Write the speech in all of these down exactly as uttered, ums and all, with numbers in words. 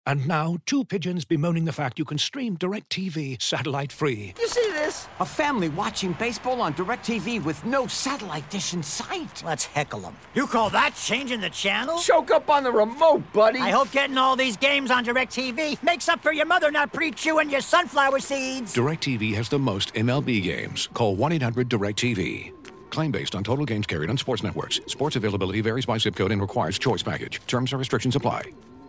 And now, two pigeons bemoaning the fact you can stream DirecTV satellite-free. You see this? A family watching baseball on DirecTV with no satellite dish in sight. Let's heckle them. You call that changing the channel? Choke up on the remote, buddy. I hope getting all these games on DirecTV makes up for your mother not pre-chewing your sunflower seeds. DirecTV has the most M L B games. Call one eight hundred direct T V. Claim based on total games carried on sports networks. Sports availability varies by zip code and requires choice package. Terms and restrictions apply.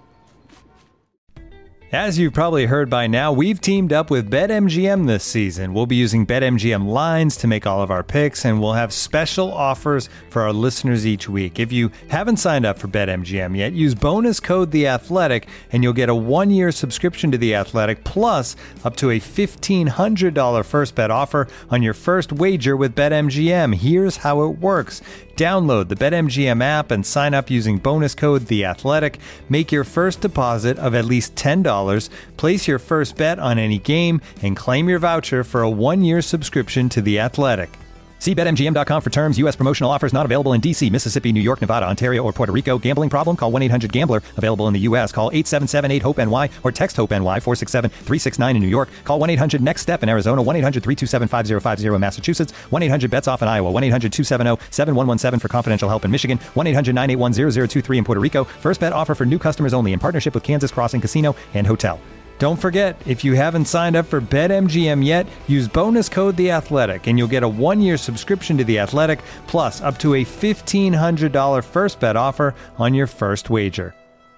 As you've probably heard by now, we've teamed up with BetMGM this season. We'll be using BetMGM lines to make all of our picks, and we'll have special offers for our listeners each week. If you haven't signed up for BetMGM yet, use bonus code The Athletic, and you'll get a one-year subscription to The Athletic, plus up to a fifteen hundred dollars first bet offer on your first wager with BetMGM. Here's how it works. Download the BetMGM app and sign up using bonus code The Athletic. Make your first deposit of at least ten dollars. Place your first bet on any game and claim your voucher for a one-year subscription to The Athletic. See Bet M G M dot com for terms. U S promotional offers not available in D C, Mississippi, New York, Nevada, Ontario, or Puerto Rico. Gambling problem? Call one eight hundred gambler. Available in the U S. Call eight seven seven eight hope N Y or text HOPE-NY four six seven three six nine in New York. Call one eight hundred next step in Arizona. one eight hundred three two seven five zero five zero in Massachusetts. one eight hundred bets off in Iowa. one eight hundred two seven zero seven one one seven for confidential help in Michigan. one eight hundred nine eight one zero zero two three in Puerto Rico. First bet offer for new customers only in partnership with Kansas Crossing Casino and Hotel. Don't forget, if you haven't signed up for BetMGM yet, use bonus code The Athletic, and you'll get a one-year subscription to The Athletic, plus up to a fifteen hundred dollars first bet offer on your first wager.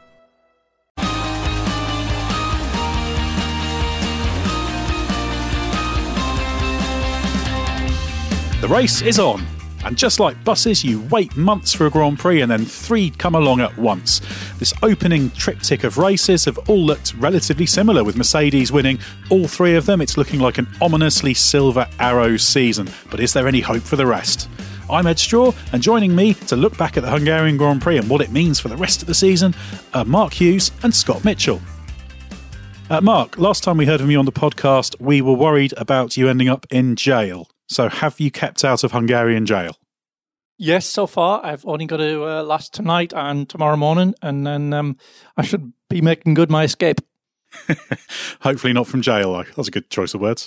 The race is on. And just like buses, you wait months for a Grand Prix and then three come along at once. This opening triptych of races have all looked relatively similar, with Mercedes winning all three of them. It's looking like an ominously Silver Arrow season. But is there any hope for the rest? I'm Ed Straw, and joining me to look back at the Hungarian Grand Prix and what it means for the rest of the season are Mark Hughes and Scott Mitchell. Uh, Mark, last time we heard from you on the podcast, we were worried about you ending up in jail. So have you kept out of Hungarian jail? Yes, so far. I've only got to uh, last tonight and tomorrow morning, and then um, I should be making good my escape. Hopefully not from jail. That's a good choice of words.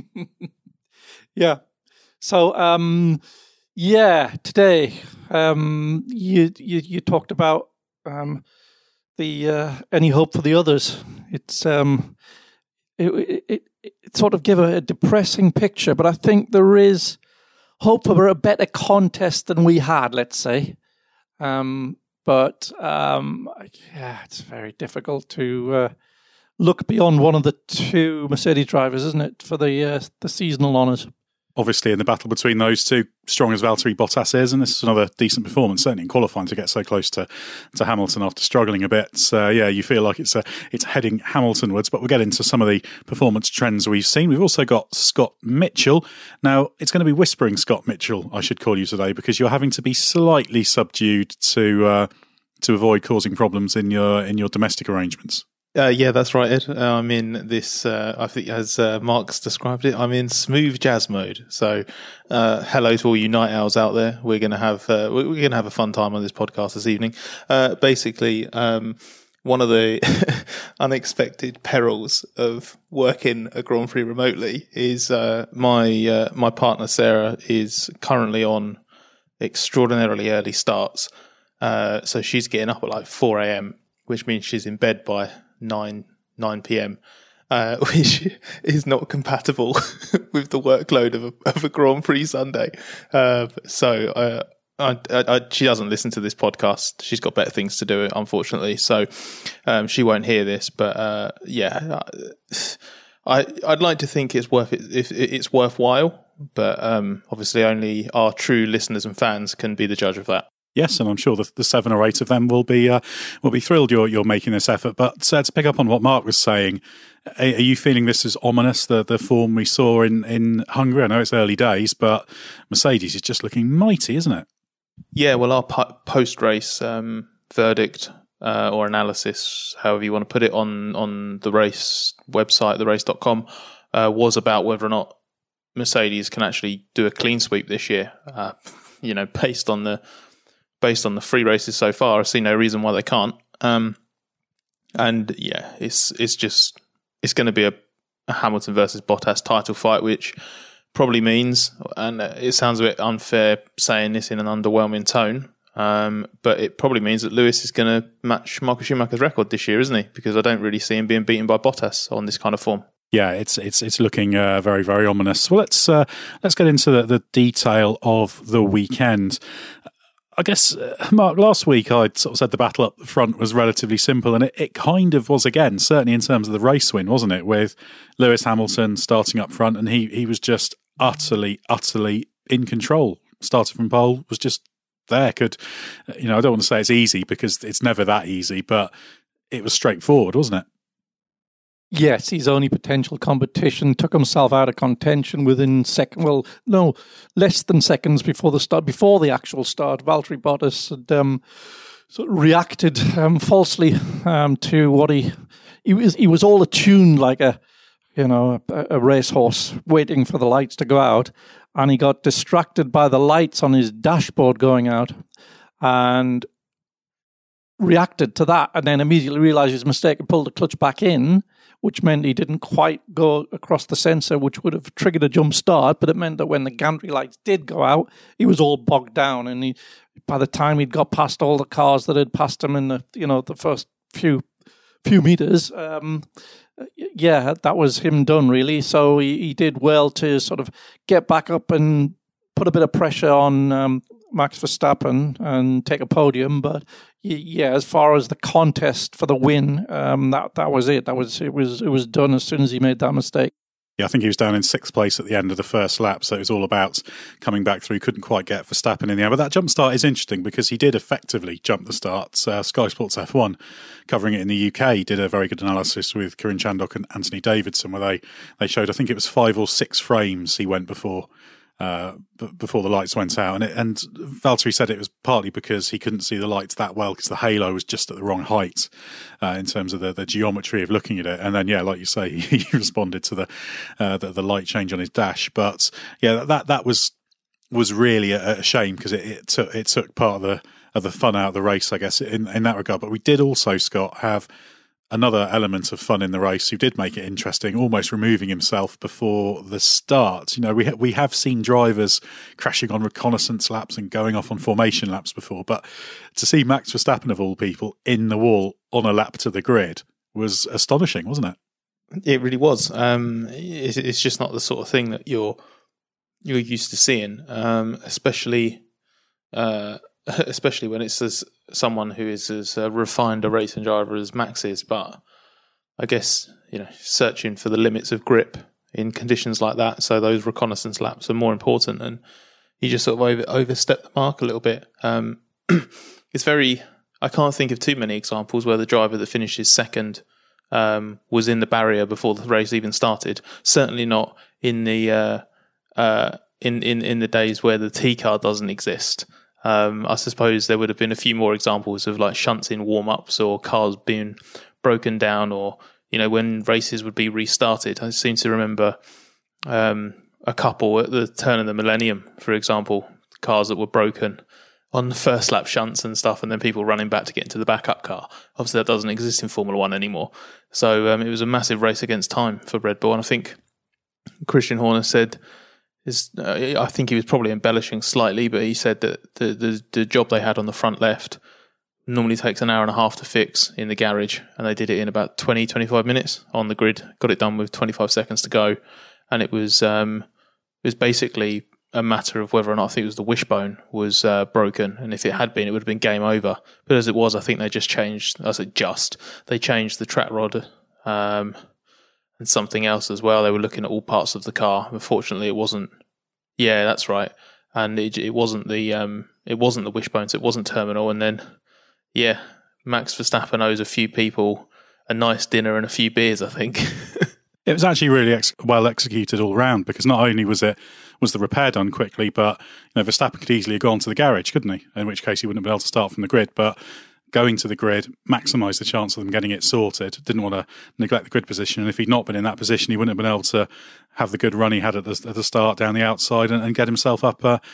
Yeah. So, um, yeah, today um, you, you you talked about um, the uh, any hope for the others. It's um, it, it, it it sort of gave a, a depressing picture, but I think there is hope for a better contest than we had, let's say. Um, but um, yeah, it's very difficult to uh, look beyond one of the two Mercedes drivers, isn't it, for the uh, the seasonal honours? Obviously, in the battle between those two, strong as Valtteri Bottas is, and this is another decent performance, certainly in qualifying, to get so close to, to Hamilton after struggling a bit. Uh, yeah, you feel like it's a, it's heading Hamiltonwards, but we'll get into some of the performance trends we've seen. We've also got Scott Mitchell. Now, it's going to be whispering Scott Mitchell, I should call you today, because you're having to be slightly subdued to uh, to avoid causing problems in your in your domestic arrangements. Uh, yeah, that's right, Ed. Uh, I'm in this, uh, I think as uh, Mark's described it, I'm in smooth jazz mode. So, uh, hello to all you night owls out there. We're going to have, uh, we're going to have a fun time on this podcast this evening. Uh, basically, um, one of the unexpected perils of working a Grand Prix remotely is, uh, my, uh, my partner Sarah is currently on extraordinarily early starts. Uh, so she's getting up at like four a.m., which means she's in bed by nine p.m., uh, which is not compatible with the workload of a, of a Grand Prix Sunday. Uh, so uh, I, I, I, she doesn't listen to this podcast. She's got better things to do, unfortunately. So um, she won't hear this. But uh, yeah, I I'd like to think it's worth it. If it's worthwhile, but um, obviously only our true listeners and fans can be the judge of that. Yes, and I'm sure the, the seven or eight of them will be uh, will be thrilled you're you're making this effort. But uh, to pick up on what Mark was saying, are, are you feeling this is ominous? The the form we saw in, in Hungary. I know it's early days, but Mercedes is just looking mighty, isn't it? Yeah. Well, our po- post race um, verdict uh, or analysis, however you want to put it, on on the race website, the race dot com, uh, was about whether or not Mercedes can actually do a clean sweep this year. Uh, you know, based on the Based on the three races so far, I see no reason why they can't. Um, And yeah, it's it's just it's going to be a, a Hamilton versus Bottas title fight, which probably means, and it sounds a bit unfair saying this in an underwhelming tone, um, but it probably means that Lewis is going to match Michael Schumacher's record this year, isn't he? Because I don't really see him being beaten by Bottas on this kind of form. Yeah, it's it's it's looking uh, very very ominous. Well, let's uh, let's get into the, the detail of the weekend. I guess, uh, Mark, last week I sort of said the battle up front was relatively simple, and it, it kind of was again, certainly in terms of the race win, wasn't it? With Lewis Hamilton starting up front, and he he was just utterly, utterly in control. Started from pole, was just there. Could, you know, I don't want to say it's easy because it's never that easy, but it was straightforward, wasn't it? Yes, his only potential competition took himself out of contention within second. Well, no, less than seconds before the start. Before the actual start, Valtteri Bottas had um, sort of reacted um, falsely um, to what he he was. He was all attuned like a you know a, a racehorse waiting for the lights to go out, and he got distracted by the lights on his dashboard going out, and reacted to that, and then immediately realised his mistake and pulled the clutch back in, which meant he didn't quite go across the sensor, which would have triggered a jump start, but it meant that when the gantry lights did go out, he was all bogged down, and he, by the time he'd got past all the cars that had passed him in the you know the first few few meters, um, yeah, that was him done really. So he, he did well to sort of get back up and put a bit of pressure on um, Max Verstappen and take a podium, but yeah, as far as the contest for the win, um, that that was it. That was it was it was done as soon as he made that mistake. Yeah, I think he was down in sixth place at the end of the first lap, so it was all about coming back through. Couldn't quite get Verstappen in the end, but that jump start is interesting because he did effectively jump the start. Uh, Sky Sports F one, covering it in the U K, did a very good analysis with Kieran Chandok and Anthony Davidson, where they they showed I think it was five or six frames he went before. Uh, b- before the lights went out, and it, and Valtteri said it was partly because he couldn't see the lights that well because the halo was just at the wrong height uh, in terms of the, the geometry of looking at it. And then, yeah, like you say, he responded to the, uh, the the light change on his dash. But yeah, that that was was really a, a shame because it, it took it took part of the of the fun out of the race, I guess, in in that regard. But we did also, Scott, have another element of fun in the race who did make it interesting, almost removing himself before the start. You know, we ha- we have seen drivers crashing on reconnaissance laps and going off on formation laps before, but to see Max Verstappen, of all people, in the wall on a lap to the grid was astonishing, wasn't it? It really was. Um, it's, it's just not the sort of thing that you're you're used to seeing, um, especially uh, especially when it's as someone who is as uh, refined a racing driver as Max is. But I guess, you know, searching for the limits of grip in conditions like that, so those reconnaissance laps are more important, and he just sort of over, overstepped the mark a little bit. Um, it's very, I can't think of too many examples where the driver that finishes second um, was in the barrier before the race even started. Certainly not in the uh, uh, in, in, in the days where the T car doesn't exist. Um, I suppose there would have been a few more examples of like shunts in warm-ups or cars being broken down, or, you know, when races would be restarted. I seem to remember um, a couple at the turn of the millennium, for example, cars that were broken on the first lap shunts and stuff, and then people running back to get into the backup car. Obviously that doesn't exist in Formula One anymore. So um, it was a massive race against time for Red Bull, and I think Christian Horner said, Is, uh, I think he was probably embellishing slightly, but he said that the, the the job they had on the front left normally takes an hour and a half to fix in the garage, and they did it in about twenty, twenty-five minutes on the grid. Got it done with twenty-five seconds to go, and it was um, it was basically a matter of whether or not I think it was the wishbone was uh, broken, and if it had been, it would have been game over. But as it was, I think they just changed. I said just they changed the track rod. Um, And something else as well. They were looking at all parts of the car. Unfortunately, it wasn't. Yeah, that's right. And it it wasn't the um it wasn't the wishbones. It wasn't terminal. And then, yeah, Max Verstappen owes a few people a nice dinner and a few beers, I think. It was actually really ex- well executed all round, because not only was it was the repair done quickly, but, you know, Verstappen could easily have gone to the garage, couldn't he? In which case he wouldn't have been able to start from the grid, but going to the grid maximised the chance of them getting it sorted. Didn't want to neglect the grid position, and if he'd not been in that position, he wouldn't have been able to have the good run he had at the, at the start down the outside and, and get himself up uh,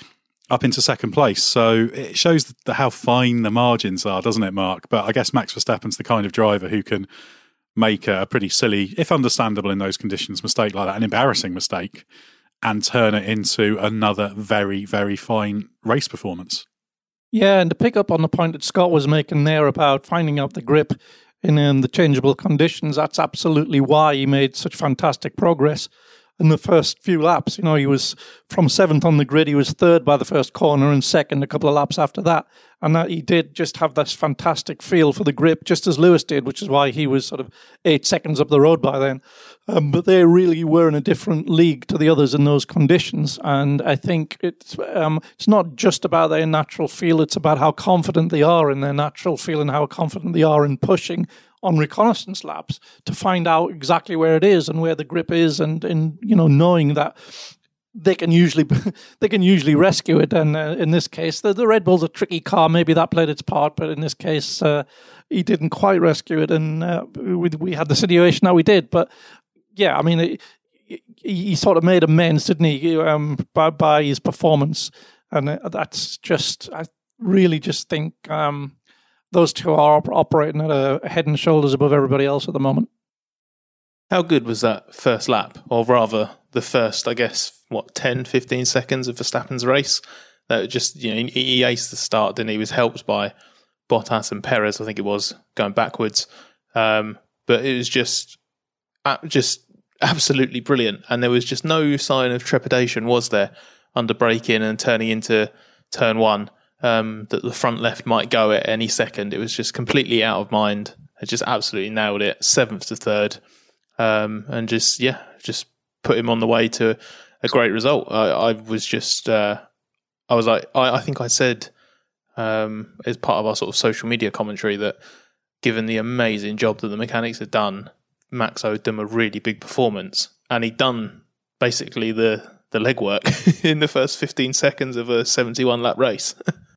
up into second place. So it shows the, how fine the margins are, doesn't it, Mark? But I guess Max Verstappen's the kind of driver who can make a pretty silly, if understandable in those conditions, mistake like that, an embarrassing mistake, and turn it into another very, very fine race performance. Yeah, and to pick up on the point that Scott was making there about finding out the grip in um, the changeable conditions, that's absolutely why he made such fantastic progress in the first few laps. You know, he was from seventh on the grid, he was third by the first corner and second a couple of laps after that. And that he did just have this fantastic feel for the grip, just as Lewis did, which is why he was sort of eight seconds up the road by then. Um, but they really were in a different league to the others in those conditions. And I think it's um, it's not just about their natural feel, it's about how confident they are in their natural feel and how confident they are in pushing on reconnaissance laps to find out exactly where it is and where the grip is, and, and you know, knowing that they can usually they can usually rescue it. And uh, in this case, the, the Red Bull's a tricky car. Maybe that played its part, but in this case, uh, he didn't quite rescue it, and uh, we, we had the situation that we did. But yeah, I mean, it, he, he sort of made amends, didn't he, um, by, by his performance, and that's just, I really just think um, those two are op- operating at a head and shoulders above everybody else at the moment. How good was that first lap, or rather the first, I guess, what, ten, fifteen seconds of Verstappen's race? That just, you know, he, he aced the start, didn't he? He was helped by Bottas and Perez, I think it was, going backwards. Um, but it was just, uh, just absolutely brilliant. And there was just no sign of trepidation, was there, under braking and turning into turn one, um, that the front left might go at any second. It was just completely out of mind. It just absolutely nailed it, seventh to third. Um, and just, yeah, just put him on the way to a great result. I, I was just, uh, I was like, I, I think I said um, as part of our sort of social media commentary that given the amazing job that the mechanics had done, Max owed them a really big performance. And he'd done basically the, the legwork in the first fifteen seconds of a seventy-one lap race.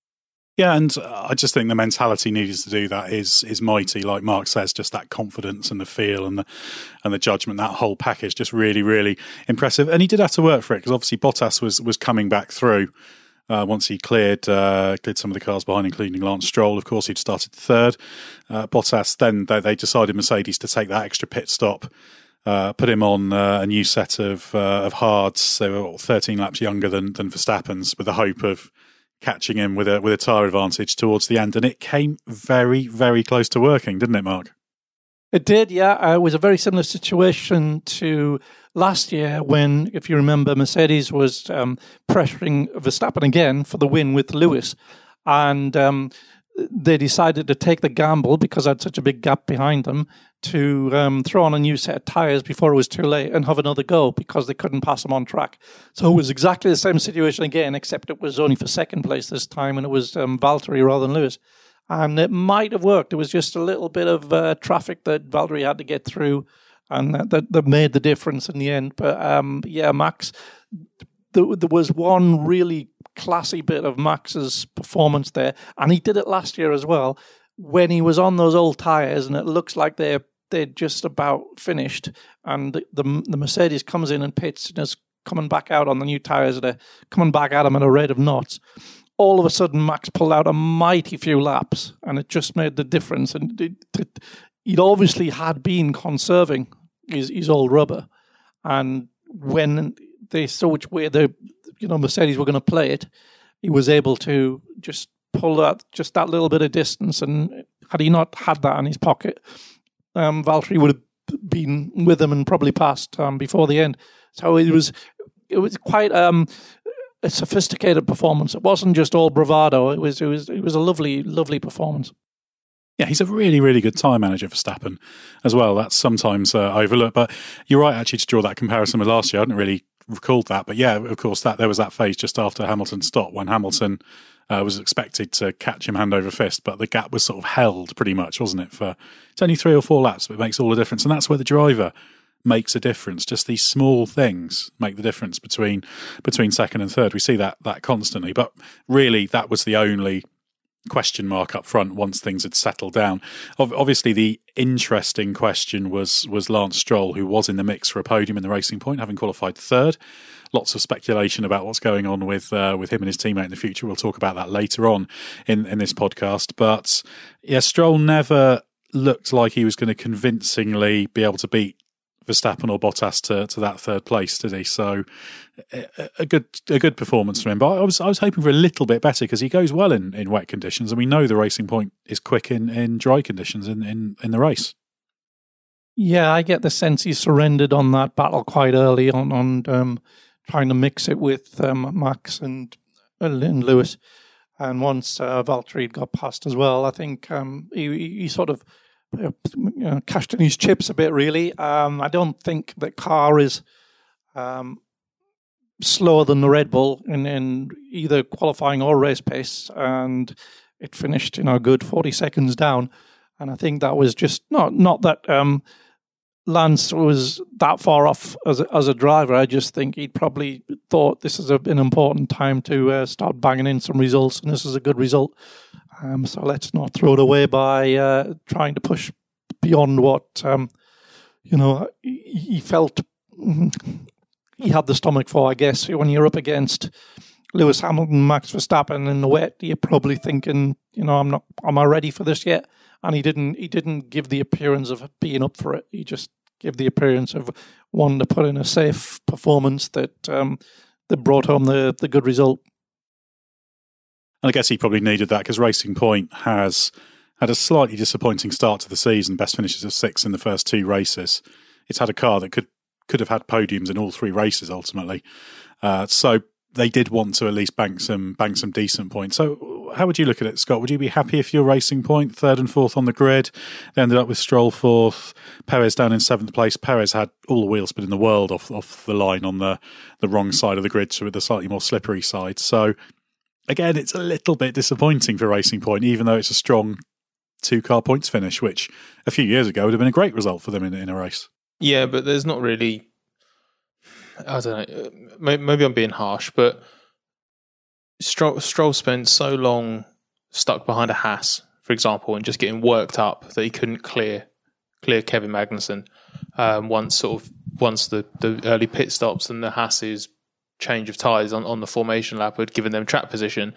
Yeah, and I just think the mentality needed to do that is is mighty. Like Mark says, just that confidence and the feel and the and the judgment, that whole package, just really, really impressive. And he did have to work for it because obviously Bottas was was coming back through uh, once he cleared uh, cleared some of the cars behind, including Lance Stroll. Of course, he'd started third. Uh, Bottas then they, they decided Mercedes to take that extra pit stop. Uh, put him on uh, a new set of uh, of hards. They were thirteen laps younger than than Verstappen's, with the hope of catching him with a with a tyre advantage towards the end, and it came very, very close to working, didn't it, Mark? It did, yeah. Uh, it was a very similar situation to last year when, if you remember, Mercedes was um, pressuring Verstappen again for the win with Lewis, and um, they decided to take the gamble because I had such a big gap behind them to um, throw on a new set of tyres before it was too late and have another go because they couldn't pass them on track. So it was exactly the same situation again, except it was only for second place this time, and it was um, Valtteri rather than Lewis. And it might have worked. It was just a little bit of uh, traffic that Valtteri had to get through, and that, that, that made the difference in the end. But um, yeah, Max, there, there was one really classy bit of Max's performance there, and he did it last year as well, when he was on those old tyres and it looks like they're they're just about finished, and the, the the Mercedes comes in and pits and is coming back out on the new tyres that are coming back at him at a rate of knots. All of a sudden, Max pulled out a mighty few laps, and it just made the difference. And it, it, he'd obviously had been conserving his, his old rubber, and when they saw which way the you know Mercedes were going to play it, he was able to just pull out just that little bit of distance. And had he not had that in his pocket, Um, Valtteri would have been with him and probably passed um, before the end. So it was it was quite um, a sophisticated performance. It wasn't just all bravado. It was it was it was a lovely lovely performance. Yeah, he's a really, really good time manager for Verstappen as well. That's sometimes uh, overlooked. But you're right, actually, to draw that comparison with last year. I hadn't really recalled that. But yeah, of course, that there was that phase just after Hamilton's stop when Hamilton Uh, was expected to catch him hand over fist, but the gap was sort of held pretty much, wasn't it? For it's only three or four laps, but it makes all the difference, and that's where the driver makes a difference. Just these small things make the difference between between second and third. We see that that constantly, but really, that was the only question mark up front once things had settled down. Obviously, the interesting question was was Lance Stroll, who was in the mix for a podium in the Racing Point, having qualified third lots of speculation about what's going on with uh, with him and his teammate in the future. We'll talk about that later on in, in this podcast. But yeah, Stroll never looked like he was going to convincingly be able to beat Verstappen or Bottas to, to that third place, did he? So a, a good a good performance from him. But I was I was hoping for a little bit better because he goes well in, in wet conditions, and we know the Racing Point is quick in, in dry conditions in, in, in the race. Yeah, I get the sense he surrendered on that battle quite early on, on um, trying to mix it with um, Max and, and Lewis. And once uh, Valtteri got past as well, I think um, he, he sort of uh, you know, cashed in his chips a bit, really. Um, I don't think the car is um, slower than the Red Bull in, in either qualifying or race pace. And it finished, you know, a good forty seconds down. And I think that was just not not that um, Lance was that far off as a, as a driver. I just think he'd probably thought this is a, an important time to uh, start banging in some results, and this is a good result. Um, so let's not throw it away by uh, trying to push beyond what um, you know he, he felt he had the stomach for. I guess when you're up against Lewis Hamilton, Max Verstappen in the wet, you're probably thinking, you know, I'm not, am I ready for this yet? And he didn't. He didn't give the appearance of being up for it. He just gave the appearance of wanting to put in a safe performance that um, that brought home the the good result. And I guess he probably needed that because Racing Point has had a slightly disappointing start to the season. Best finishes of six in the first two races. It's had a car that could could have had podiums in all three races ultimately. Uh, so they did want to at least bank some bank some decent points. So how would you look at it, Scott? Would you be happy if you're Racing Point third and fourth on the grid? They ended up with Stroll fourth, Perez down in seventh place. Perez had all the wheel spin in the world off off the line on the, the wrong side of the grid, so with the slightly more slippery side. So again, it's a little bit disappointing for Racing Point, even though it's a strong two-car points finish, which a few years ago would have been a great result for them in, in a race. Yeah, but there's not really... I don't know, maybe I'm being harsh, but Stroll, Stroll spent so long stuck behind a Haas, for example, and just getting worked up that he couldn't clear clear Kevin Magnussen um, once sort of once the, the early pit stops and the Haas's change of tyres on, on the formation lap had given them track position.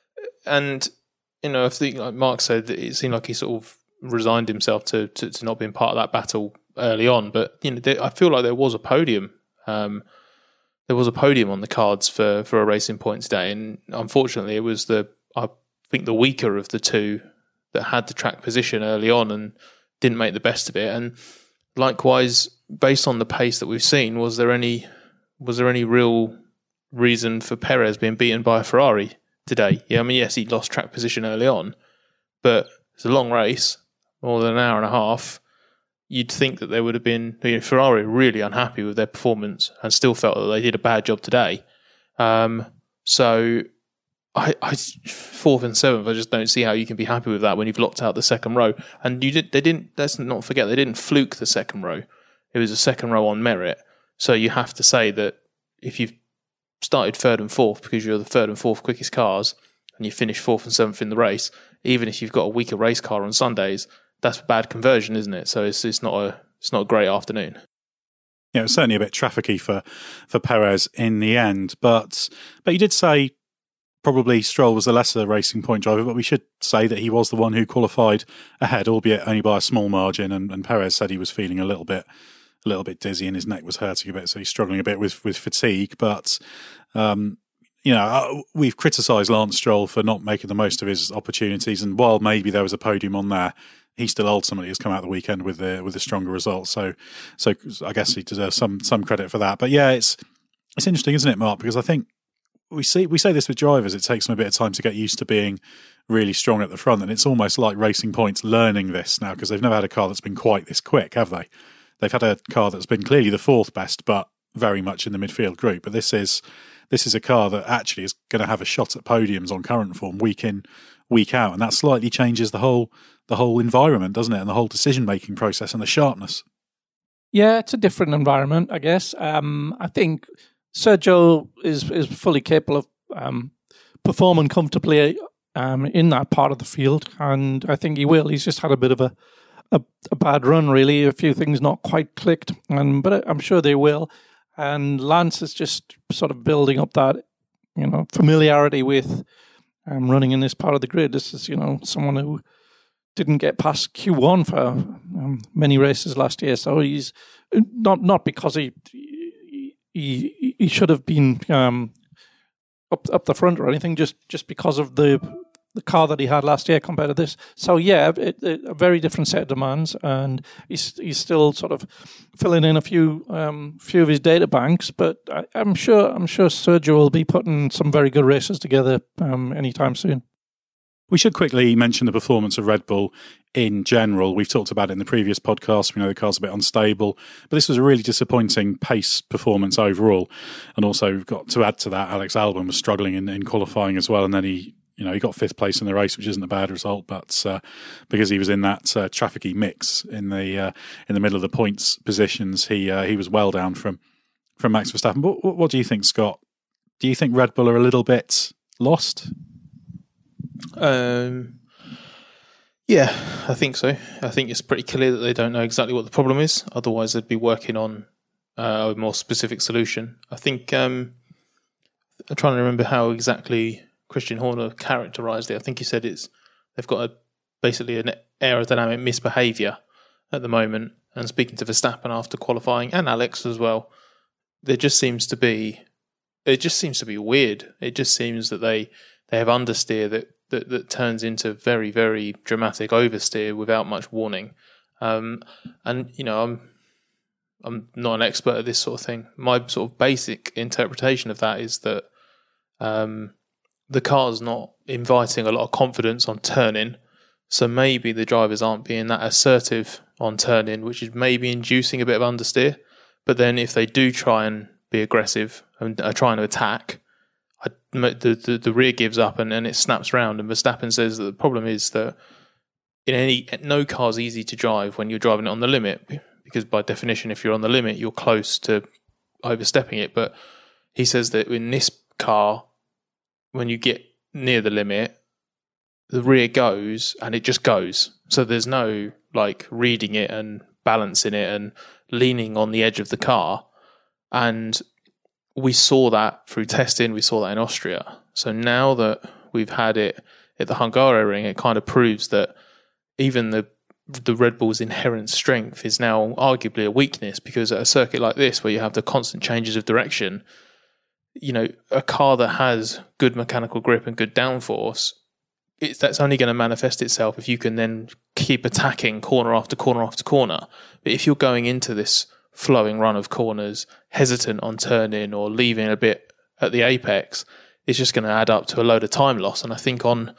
And, you know, if the, like Mark said, it seemed like he sort of resigned himself to, to, to not being part of that battle early on. But, you know, there, I feel like there was a podium Um, there was a podium on the cards for, for a Racing Point today, and unfortunately, it was the I think the weaker of the two that had the track position early on and didn't make the best of it. And likewise, based on the pace that we've seen, was there any was there any real reason for Perez being beaten by a Ferrari today? Yeah, I mean, yes, he lost track position early on, but it's a long race, more than an hour and a half. You'd think that there would have been, you know, Ferrari really unhappy with their performance and still felt that they did a bad job today. Um, so, I, I, fourth and seventh, I just don't see how you can be happy with that when you've locked out the second row. And you did, they didn't. Let's not forget, they didn't fluke the second row. It was a second row on merit. So you have to say that if you've started third and fourth because you're the third and fourth quickest cars, and you finish fourth and seventh in the race, even if you've got a weaker race car on Sundays, that's bad conversion, isn't it? So it's it's not a it's not a great afternoon. Yeah, it was certainly a bit trafficky for for Perez in the end, but but you did say probably Stroll was the lesser Racing Point driver, but we should say that he was the one who qualified ahead, albeit only by a small margin. And, and Perez said he was feeling a little bit a little bit dizzy and his neck was hurting a bit, so he's struggling a bit with with fatigue. But um, you know, we've criticised Lance Stroll for not making the most of his opportunities, and while maybe there was a podium on there, he still ultimately has come out the weekend with the with a stronger result. So, so I guess he deserves some some credit for that. But yeah, it's it's interesting, isn't it, Mark? Because I think we see we say this with drivers. It takes them a bit of time to get used to being really strong at the front, and it's almost like Racing Point's learning this now because they've never had a car that's been quite this quick, have they? They've had a car that's been clearly the fourth best, but very much in the midfield group. But this is this is a car that actually is going to have a shot at podiums on current form week in, week out, and that slightly changes the whole. the whole environment, doesn't it? And the whole decision-making process and the sharpness. Yeah, it's a different environment, I guess. Um, I think Sergio is is fully capable of um, performing comfortably um, in that part of the field, and I think he will. He's just had a bit of a, a, a bad run, really. A few things not quite clicked, and but I'm sure they will. And Lance is just sort of building up that, you know, familiarity with um, running in this part of the grid. This is, you know, someone who didn't get past Q one for um, many races last year. So he's not not because he he he should have been um, up up the front or anything, just just because of the the car that he had last year compared to this. So yeah, it, it, a very different set of demands, and he's he's still sort of filling in a few um, few of his data banks. But I, I'm sure I'm sure Sergio will be putting some very good races together um, anytime soon. We should quickly mention the performance of Red Bull in general. We've talked about it in the previous podcast. We know the car's a bit unstable, but this was a really disappointing pace performance overall. And also, we've got to add to that, Alex Albon was struggling in, in qualifying as well, and then he You know, he got fifth place in the race, which isn't a bad result, but uh, because he was in that uh, trafficy mix in the uh, in the middle of the points positions, he uh, he was well down from from Max Verstappen. What, what do you think, Scott? Do you think Red Bull are a little bit lost? Um, yeah, I think so. I think it's pretty clear that they don't know exactly what the problem is. Otherwise, they'd be working on uh, a more specific solution. I think um, I'm trying to remember how exactly Christian Horner characterised it. I think he said it's they've got a basically an aerodynamic misbehaviour at the moment. And speaking to Verstappen after qualifying, and Alex as well, there just seems to be it just seems to be weird. It just seems that they they have understeer that that, that turns into very very dramatic oversteer without much warning. Um, and you know, I'm I'm not an expert at this sort of thing. My sort of basic interpretation of that is that. Um, The car's not inviting a lot of confidence on turning, so maybe the drivers aren't being that assertive on turning, which is maybe inducing a bit of understeer. But then if they do try and be aggressive and are trying to attack, I, the, the the rear gives up and, and it snaps round. And Verstappen says that the problem is that in any no car's easy to drive when you're driving it on the limit, because by definition, if you're on the limit, you're close to overstepping it. But he says that in this car, when you get near the limit, the rear goes and it just goes. So there's no like reading it and balancing it and leaning on the edge of the car. And we saw that through testing. We saw that in Austria. So now that we've had it at the Hungaroring, it kind of proves that even the the Red Bull's inherent strength is now arguably a weakness, because at a circuit like this where you have the constant changes of direction, you know, a car that has good mechanical grip and good downforce, it's, that's only going to manifest itself if you can then keep attacking corner after corner after corner. But if you're going into this flowing run of corners, hesitant on turning or leaving a bit at the apex, it's just going to add up to a load of time loss. And I think on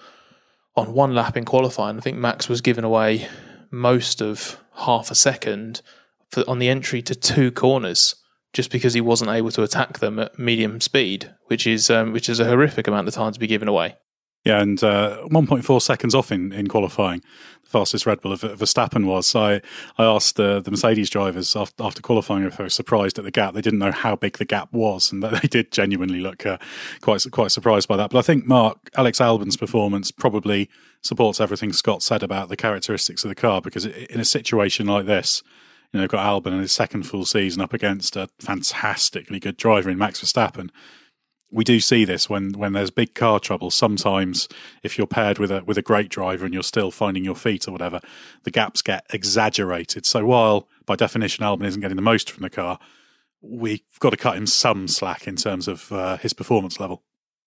on one lap in qualifying, I think Max was giving away most of half a second for, on the entry to two corners, just because he wasn't able to attack them at medium speed, which is um, which is a horrific amount of time to be given away. Yeah, and uh, one point four seconds off in, in qualifying, the fastest Red Bull of Verstappen was. So I, I asked uh, the Mercedes drivers after, after qualifying if they were surprised at the gap. They didn't know how big the gap was, and they did genuinely look uh, quite quite surprised by that. But I think, Mark, Alex Albon's performance probably supports everything Scott said about the characteristics of the car, because in a situation like this, you know, you've got Albon in his second full season up against a fantastically good driver in Max Verstappen. We do see this when, when there's big car trouble. Sometimes, if you're paired with a with a great driver and you're still finding your feet or whatever, the gaps get exaggerated. So while by definition Albon isn't getting the most from the car, we've got to cut him some slack in terms of uh, his performance level.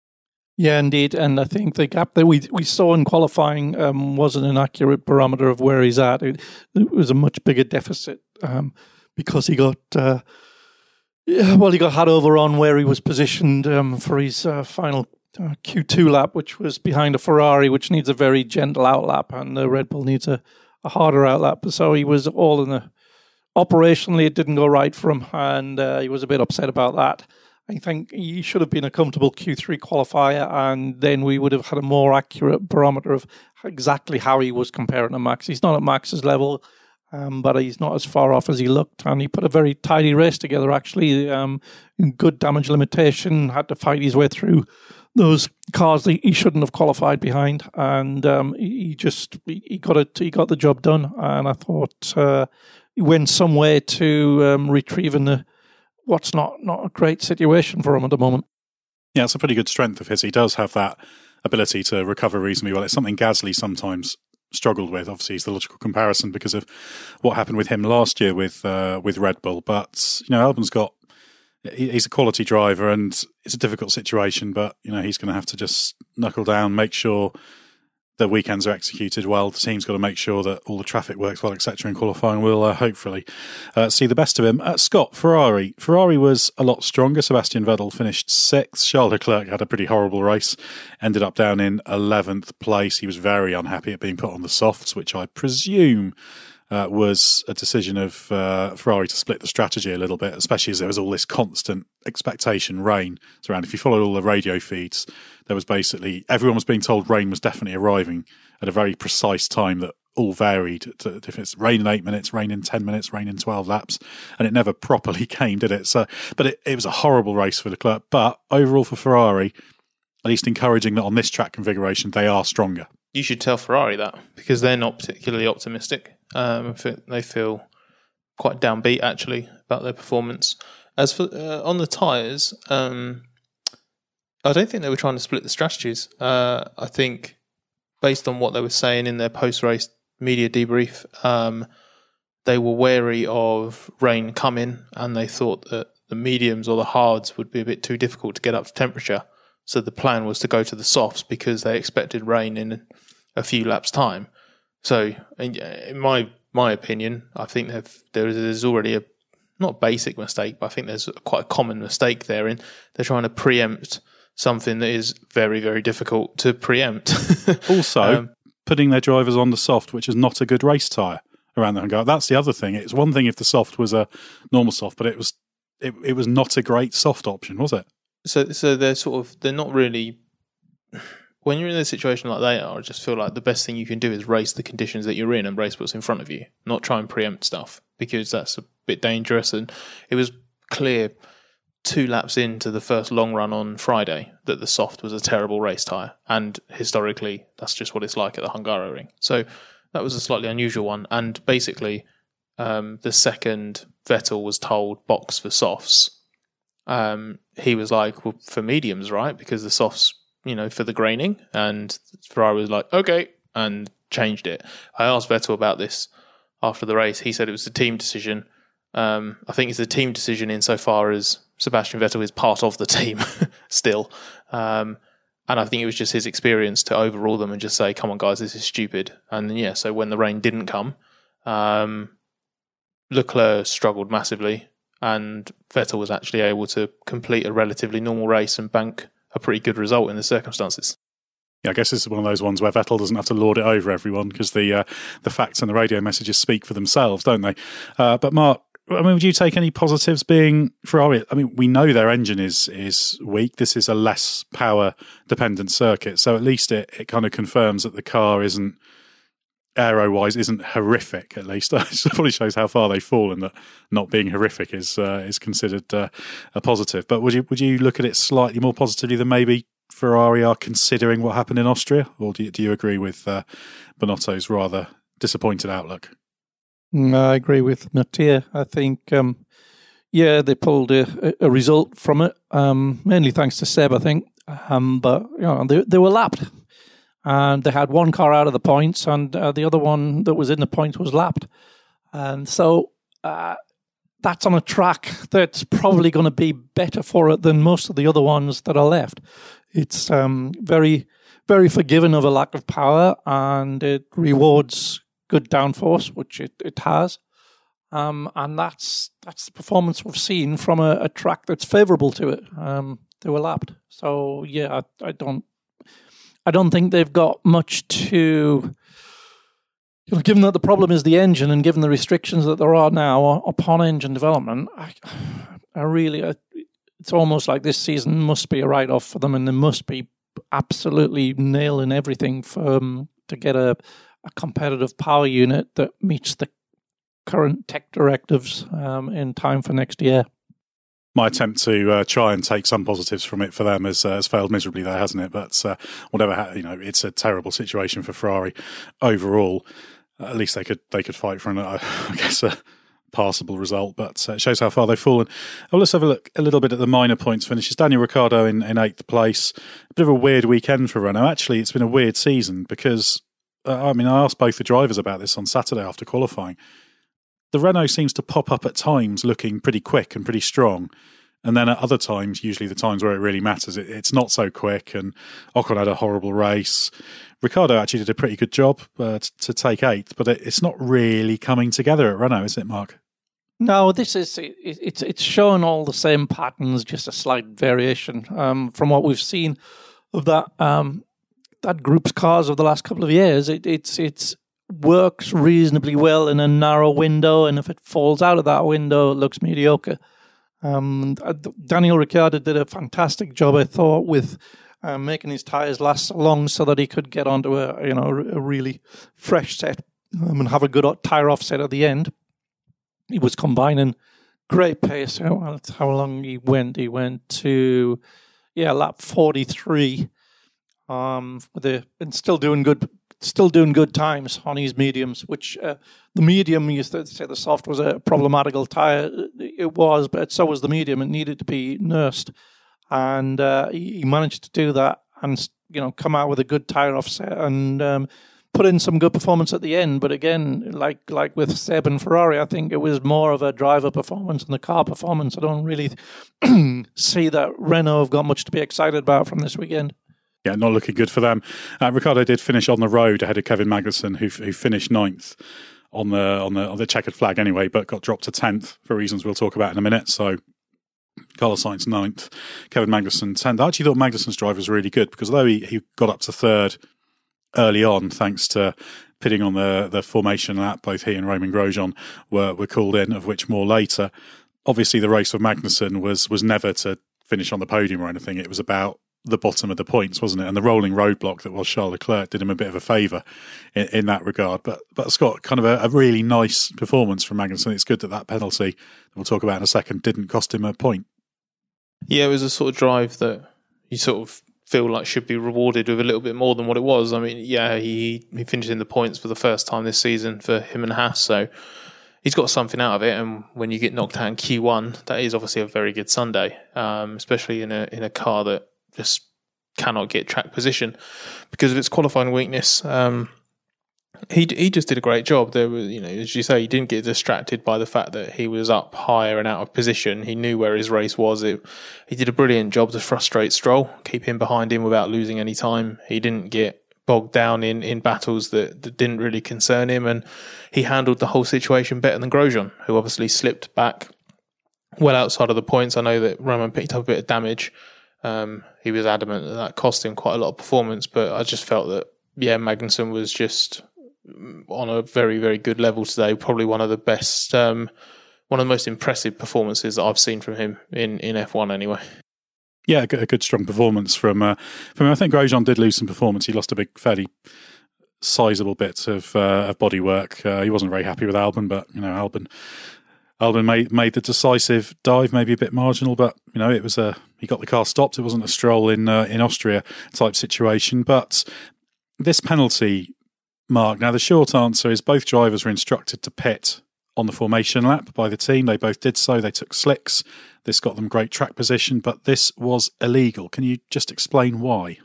Yeah, indeed. And I think the gap that we we saw in qualifying um, wasn't an accurate barometer of where he's at. It, it was a much bigger deficit um, because he got, uh, yeah, well, he got had over on where he was positioned um, for his uh, final uh, Q two lap, which was behind a Ferrari, which needs a very gentle outlap, and the Red Bull needs a, a harder outlap. So he was all in the, operationally it didn't go right for him, and uh, he was a bit upset about that. I think he should have been a comfortable Q three qualifier, and then we would have had a more accurate barometer of exactly how he was comparing to Max. He's not at Max's level, um, but he's not as far off as he looked, and he put a very tidy race together, actually. Um, good damage limitation, had to fight his way through those cars that he shouldn't have qualified behind, and um, he just he got it. He got the job done, and I thought uh, he went some way to um, retrieving the what's not, not a great situation for him at the moment. Yeah, it's a pretty good strength of his. He does have that ability to recover reasonably well. It's something Gasly sometimes struggled with. Obviously, he's the logical comparison because of what happened with him last year with uh, with Red Bull. But, you know, Albon's got, he's a quality driver and it's a difficult situation, but, you know, he's going to have to just knuckle down, make sure the weekends are executed well. The team's got to make sure that all the traffic works well, et cetera in qualifying. We'll uh, hopefully uh, see the best of him. Uh, Scott, Ferrari. Ferrari was a lot stronger. Sebastian Vettel finished sixth. Charles Leclerc had a pretty horrible race, ended up down in eleventh place. He was very unhappy at being put on the softs, which I presume uh, was a decision of uh, Ferrari to split the strategy a little bit, especially as there was all this constant expectation rain around. If you followed all the radio feeds, there was basically, everyone was being told rain was definitely arriving at a very precise time that all varied. If it's rain in eight minutes, rain in ten minutes, rain in twelve laps, and it never properly came, did it? So, but it, it was a horrible race for Leclerc. But overall for Ferrari, at least encouraging that on this track configuration, they are stronger. You should tell Ferrari that, because they're not particularly optimistic. Um, they feel quite downbeat, actually, about their performance. As for uh, on the tyres, um, I don't think they were trying to split the strategies. Uh, I think, based on what they were saying in their post-race media debrief, um, they were wary of rain coming, and they thought that the mediums or the hards would be a bit too difficult to get up to temperature. So the plan was to go to the softs because they expected rain in a few laps' time. So, in my my opinion, I think there is already a not basic mistake, but I think there's quite a common mistake there in they're trying to preempt something that is very, very difficult to preempt. Also, um, putting their drivers on the soft, which is not a good race tyre around the Hungary. That's the other thing. It's one thing if the soft was a normal soft, but it was it, it was not a great soft option, was it? So, so they're sort of they're not really. When you're in a situation like they are, I just feel like the best thing you can do is race the conditions that you're in and race what's in front of you, not try and preempt stuff, because that's a bit dangerous. And it was clear two laps into the first long run on Friday that the soft was a terrible race tyre, and historically that's just what it's like at the Hungaroring. So that was a slightly unusual one. And basically, um, the second Vettel was told box for softs, um, he was like, well, for mediums, right? Because the softs, you know, for the graining. And Ferrari was like, okay, and changed it. I asked Vettel about this after the race. He said it was a team decision. Um, I think it's a team decision insofar as Sebastian Vettel is part of the team still. Um, and I think it was just his experience to overrule them and just say, come on, guys, this is stupid. And yeah, so when the rain didn't come, um, Leclerc struggled massively, and Vettel was actually able to complete a relatively normal race and bank a pretty good result in the circumstances. Yeah, I guess this is one of those ones where Vettel doesn't have to lord it over everyone, because the uh, the facts and the radio messages speak for themselves, don't they? Uh, but Mark, I mean, would you take any positives being Ferrari? I mean, we know their engine is is weak. This is a less power dependent circuit, so at least it, it kind of confirms that the car isn't, aero wise, isn't horrific. At least it probably shows how far they've fallen, that not being horrific is uh, is considered uh, a positive. But would you would you look at it slightly more positively than maybe Ferrari are considering what happened in Austria, or do you, do you agree with uh, Bonotto's rather disappointed outlook? I agree with Mattia. I think, um, yeah, they pulled a, a result from it, um, mainly thanks to Seb, I think. Um, but you know, they they were lapped, and they had one car out of the points, and uh, the other one that was in the points was lapped, and so uh, that's on a track that's probably going to be better for it than most of the other ones that are left. It's um, very, very forgiving of a lack of power, and it rewards good downforce, which it, it has. Um, and that's that's the performance we've seen from a, a track that's favourable to it. Um, they were lapped. So, yeah, I, I don't I don't think they've got much to... You know, given that the problem is the engine, and given the restrictions that there are now upon engine development, I, I really... I, it's almost like this season must be a write-off for them, and they must be absolutely nailing everything for, um, to get a, a competitive power unit that meets the current tech directives um, in time for next year. My attempt to uh, try and take some positives from it for them has, uh, has failed miserably there, hasn't it? But uh, whatever, ha- you know, it's a terrible situation for Ferrari overall. Uh, at least they could they could fight for an, uh, I guess, a passable result, but uh, it shows how far they've fallen. Well, let's have a look a little bit at the minor points finishes. Daniel Ricciardo in, in eighth place. A bit of a weird weekend for Renault. Actually, it's been a weird season because, uh, I mean, I asked both the drivers about this on Saturday after qualifying. The Renault seems to pop up at times looking pretty quick and pretty strong. And then at other times, usually the times where it really matters, it, it's not so quick. And Ocon had a horrible race. Ricciardo actually did a pretty good job uh, to, to take eighth, but it, it's not really coming together at Renault, is it, Mark? No, this is it, it's it's showing all the same patterns, just a slight variation um, from what we've seen of that um, that group's cars over the last couple of years. It it's it's works reasonably well in a narrow window, and if it falls out of that window, it looks mediocre. Um, Daniel Ricciardo did a fantastic job, I thought, with uh, making his tyres last so long so that he could get onto a you know a really fresh set um, and have a good tyre offset at the end. He was combining great pace. How, how long he went? He went to yeah lap forty-three, um, with the and still doing good. Still doing good times on his mediums, which uh, the medium, you used to say the soft was a problematical tyre. It was, but so was the medium. It needed to be nursed. And uh, he managed to do that and, you know, come out with a good tyre offset and um, put in some good performance at the end. But again, like like with Seb and Ferrari, I think it was more of a driver performance than the car performance. I don't really see that Renault have got much to be excited about from this weekend. Yeah, not looking good for them. Uh, Ricciardo did finish on the road ahead of Kevin Magnussen, who who finished ninth on the on the on the checkered flag anyway, but got dropped to tenth for reasons we'll talk about in a minute. So Carlos Sainz ninth, Kevin Magnussen tenth. I actually thought Magnussen's drive was really good because although he, he got up to third early on, thanks to pitting on the the formation lap, both he and Romain Grosjean were were called in, of which more later. Obviously, the race for Magnussen was was never to finish on the podium or anything. It was about the bottom of the points, wasn't it? And the rolling roadblock that was Charles Leclerc did him a bit of a favour in, in that regard. But but Scott, kind of a, a really nice performance from Magnussen. It's good that that penalty, that we'll talk about in a second, didn't cost him a point. Yeah, it was a sort of drive that you sort of feel like should be rewarded with a little bit more than what it was. I mean, yeah, he, he finished in the points for the first time this season for him and Haas, so he's got something out of it. And when you get knocked out in Q one, that is obviously a very good Sunday, um, especially in a in a car that just cannot get track position because of its qualifying weakness. Um, he he just did a great job. There was, you know, as you say, he didn't get distracted by the fact that he was up higher and out of position. He knew where his race was. It, he did a brilliant job to frustrate Stroll, keep him behind him without losing any time. He didn't get bogged down in, in battles that, that didn't really concern him, and he handled the whole situation better than Grosjean, who obviously slipped back well outside of the points. I know that Roman picked up a bit of damage. Um, he was adamant that that cost him quite a lot of performance, but I just felt that, yeah, Magnussen was just on a very, very good level today. Probably one of the best, um, one of the most impressive performances that I've seen from him in, in F one anyway. Yeah, a good, a good strong performance from, uh, from him. I think Grosjean did lose some performance. He lost a big, fairly sizable bit of, uh, of bodywork. Uh, he wasn't very happy with Albon, but, you know, Albon... Albon made made the decisive dive, maybe a bit marginal, but you know it was a he got the car stopped. It wasn't a Stroll in uh, in Austria type situation. But this penalty, Mark. Now the short answer is both drivers were instructed to pit on the formation lap by the team. They both did so. They took slicks. This got them great track position, but this was illegal. Can you just explain why?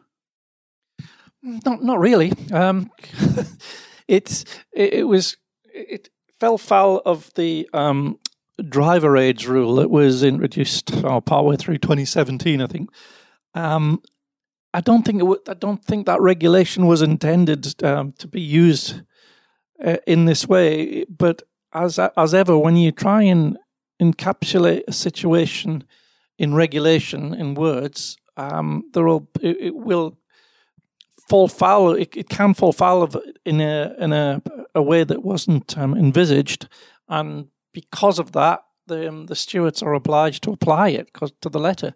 Not not really. Um, it's it, it was it. fell foul of the um, driver age rule that was introduced oh, partway through twenty seventeen, I think. Um, I don't think it w- I don't think that regulation was intended um, to be used uh, in this way. But as as ever, when you try and encapsulate a situation in regulation in words, um, there will it, it will. fall foul. It, it can fall foul of in a in a, a way that wasn't um, envisaged, and because of that, the um, the stewards are obliged to apply it to the letter.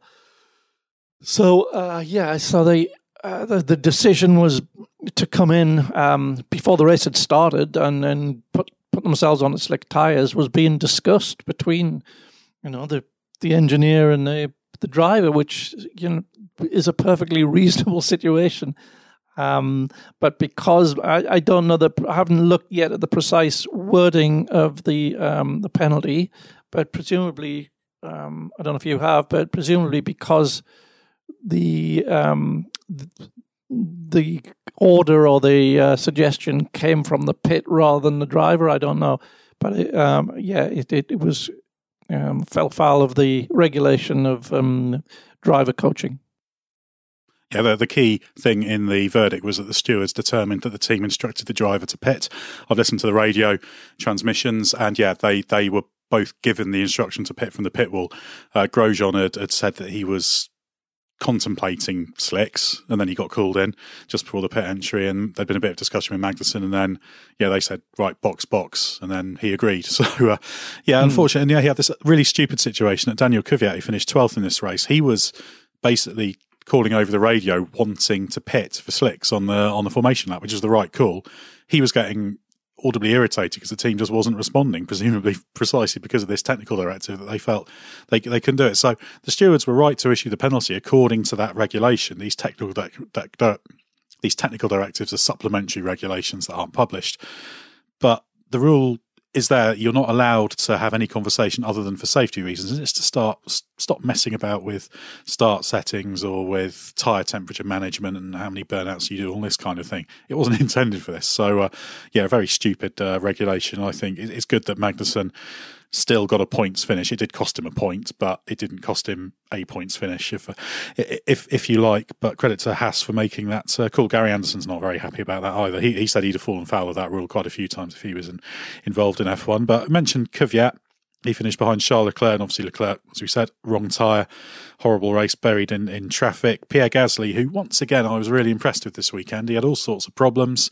So uh, yeah, so they uh, the the decision was to come in um, before the race had started and and put put themselves on the slick tires was being discussed between you know the the engineer and the the driver, which you know is a perfectly reasonable situation. Um, but because I, I don't know the, I haven't looked yet at the precise wording of the um, the penalty, but presumably, um, I don't know if you have, but presumably because the um, the order or the uh, suggestion came from the pit rather than the driver. I don't know, but it, um, yeah, it it, it was um, fell foul of the regulation of um, driver coaching. Yeah, the, the key thing in the verdict was that the stewards determined that the team instructed the driver to pit. I've listened to the radio transmissions, and yeah, they, they were both given the instruction to pit from the pit wall. Uh, Grosjean had, had said that he was contemplating slicks, and then he got called in just before the pit entry, and there'd been a bit of discussion with Magnussen, and then yeah, they said right, box, box, and then he agreed. So uh, yeah, mm. unfortunately, yeah, he had this really stupid situation that Daniel Kvyat, who finished twelfth in this race, he was basically calling over the radio, wanting to pit for slicks on the on the formation lap, which is the right call. He was getting audibly irritated because the team just wasn't responding, presumably precisely because of this technical directive that they felt they they couldn't do it. So the stewards were right to issue the penalty according to that regulation. These technical de- de- de- these technical directives are supplementary regulations that aren't published, but the rule is there. You're not allowed to have any conversation other than for safety reasons, and it's to start stop messing about with start settings or with tyre temperature management and how many burnouts you do, all this kind of thing. It wasn't intended for this. So, uh, yeah, a very stupid uh, regulation. I think it's good that Magnussen still got a points finish. It did cost him a point, but it didn't cost him a points finish, if if if you like. But credit to Haas for making that uh, call. Gary Anderson's not very happy about that either. He he said he'd have fallen foul of that rule quite a few times if he was in, involved in F one. But I mentioned Kvyat. He finished behind Charles Leclerc, and obviously Leclerc, as we said, wrong tyre, horrible race, buried in, in traffic. Pierre Gasly, who once again I was really impressed with this weekend. He had all sorts of problems.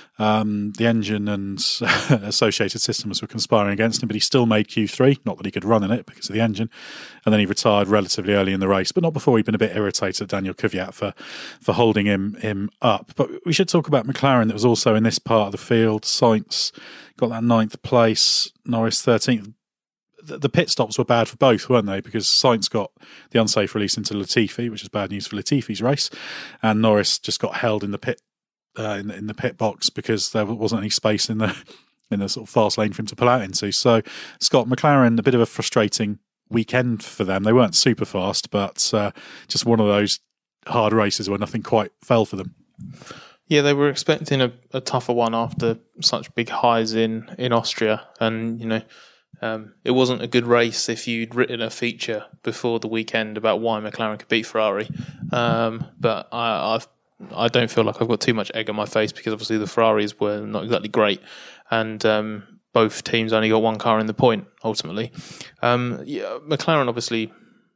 Um, the engine and associated systems were conspiring against him, but he still made Q three. Not that he could run in it because of the engine. And then he retired relatively early in the race, but not before he'd been a bit irritated at Daniel Kvyat for, for holding him, him up. But we should talk about McLaren that was also in this part of the field. Sainz got that ninth place, Norris thirteenth. The pit stops were bad for both, weren't they? Because Sainz got the unsafe release into Latifi, which is bad news for Latifi's race, and Norris just got held in the pit uh, in, the, in the pit box because there wasn't any space in the in the sort of fast lane for him to pull out into. So Scott, McLaren, a bit of a frustrating weekend for them. They weren't super fast, but uh, just one of those hard races where nothing quite fell for them. Yeah, they were expecting a, a tougher one after such big highs in, in Austria, and you know. Um, it wasn't a good race if you'd written a feature before the weekend about why McLaren could beat Ferrari. Um, but I, I've, I don't feel like I've got too much egg on my face because obviously the Ferraris were not exactly great, and um, both teams only got one car in the point ultimately. Um, yeah, McLaren obviously,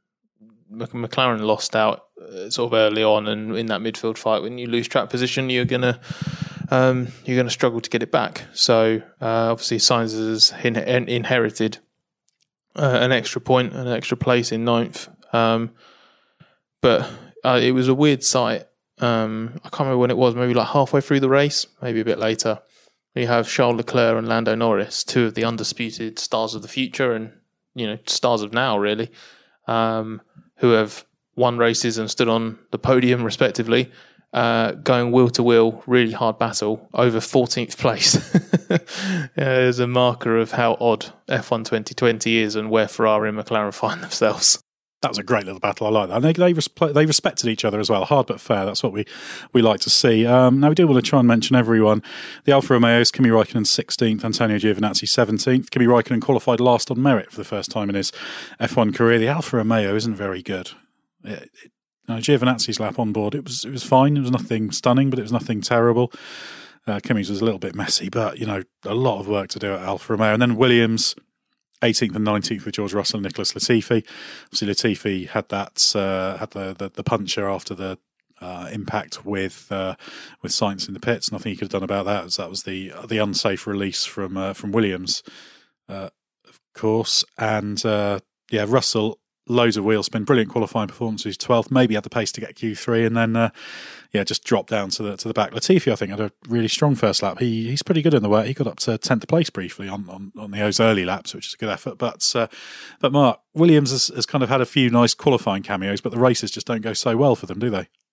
McLaren lost out uh, sort of early on, and in that midfield fight, when you lose track position, you're gonna. Um, you're going to struggle to get it back. So uh, obviously Sainz has in, in, inherited uh, an extra point, an extra place in ninth. Um, but uh, it was a weird sight. Um, I can't remember when it was, maybe like halfway through the race, maybe a bit later. You have Charles Leclerc and Lando Norris, two of the undisputed stars of the future and, you know, stars of now really, um, who have won races and stood on the podium respectively. Uh, going wheel to wheel, really hard battle over fourteenth place is a marker of how odd F one twenty twenty is and where Ferrari and McLaren find themselves. That was a great little battle. I like that. And they they, res- they respected each other as well. Hard but fair. That's what we, we like to see. Um, now we do want to try and mention everyone. The Alfa Romeos, Kimi Raikkonen sixteenth, Antonio Giovinazzi seventeenth. Kimi Raikkonen qualified last on merit for the first time in his F one career. The Alfa Romeo isn't very good. It, it, Uh, Giovinazzi's lap on board, it was it was fine. It was nothing stunning, but it was nothing terrible. Uh, Kimi's was a little bit messy, but you know, a lot of work to do at Alfa Romeo. And then Williams, eighteenth and nineteenth with George Russell and Nicholas Latifi. Obviously, Latifi had that uh, had the, the the puncher after the uh, impact with uh, with Sainz in the pits. Nothing he could have done about that. That was the the unsafe release from uh, from Williams, uh, of course. And uh, yeah, Russell. Loads of wheel spin, brilliant qualifying performance. He's twelfth, maybe had the pace to get Q three, and then uh, yeah, just dropped down to the to the back. Latifi, I think, had a really strong first lap. He he's pretty good in the work. He got up to tenth place briefly on, on, on those early laps, which is a good effort. But uh, but Mark Williams has, has kind of had a few nice qualifying cameos, but the races just don't go so well for them, do they?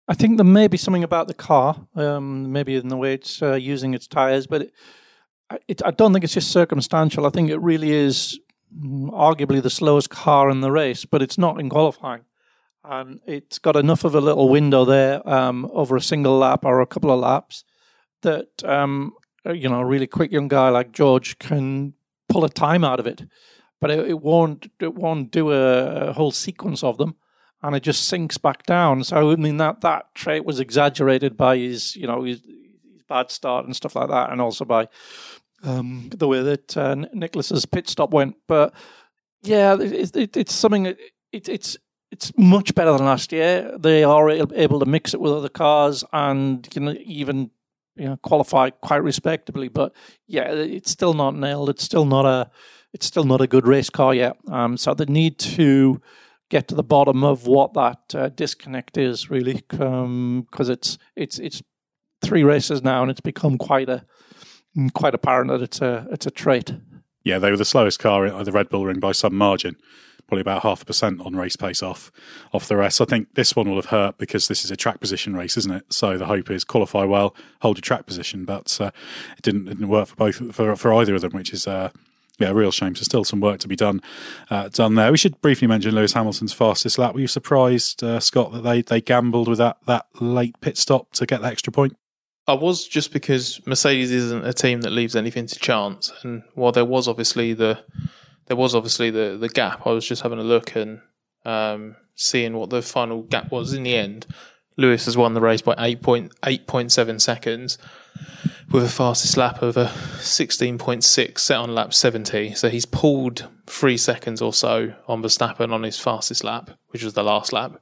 I think there may be something about the car, um, maybe in the way it's uh, using its tyres, but it, it, I don't think it's just circumstantial. I think it really is arguably the slowest car in the race, but it's not in qualifying. And it's got enough of a little window there um, over a single lap or a couple of laps that, um, you know, a really quick young guy like George can pull a time out of it. But it, it won't it won't do a, a whole sequence of them. And it just sinks back down. So I mean that that trait was exaggerated by his, you know, his, his bad start and stuff like that, and also by um, the way that uh, Nicholas's pit stop went. But yeah, it, it, it's something. It, it's it's much better than last year. They are able to mix it with other cars and, you know, even, you know, qualify quite respectably. But yeah, it's still not nailed. It's still not a it's still not a good race car yet. Um, so they need to get to the bottom of what that uh, disconnect is, really, because um, it's it's it's three races now, and it's become quite a quite apparent that it's a it's a trait. Yeah, they were the slowest car at the Red Bull Ring by some margin, probably about half a percent on race pace off off the rest. I think this one will have hurt because this is a track position race, isn't it? So the hope is qualify well, hold your track position, but uh, it didn't it didn't work for both for for either of them, which is. Uh, Yeah, a real shame. So still some work to be done uh, done there. We should briefly mention Lewis Hamilton's fastest lap. Were you surprised, uh, Scott, that they, they gambled with that, that late pit stop to get the extra point? I was, just because Mercedes isn't a team that leaves anything to chance. And while there was obviously the there was obviously the, the gap, I was just having a look and um, seeing what the final gap was in the end. Lewis has won the race by eight point seven seconds with a fastest lap of a sixteen point six set on lap seventy. So he's pulled three seconds or so on Verstappen on his fastest lap, which was the last lap.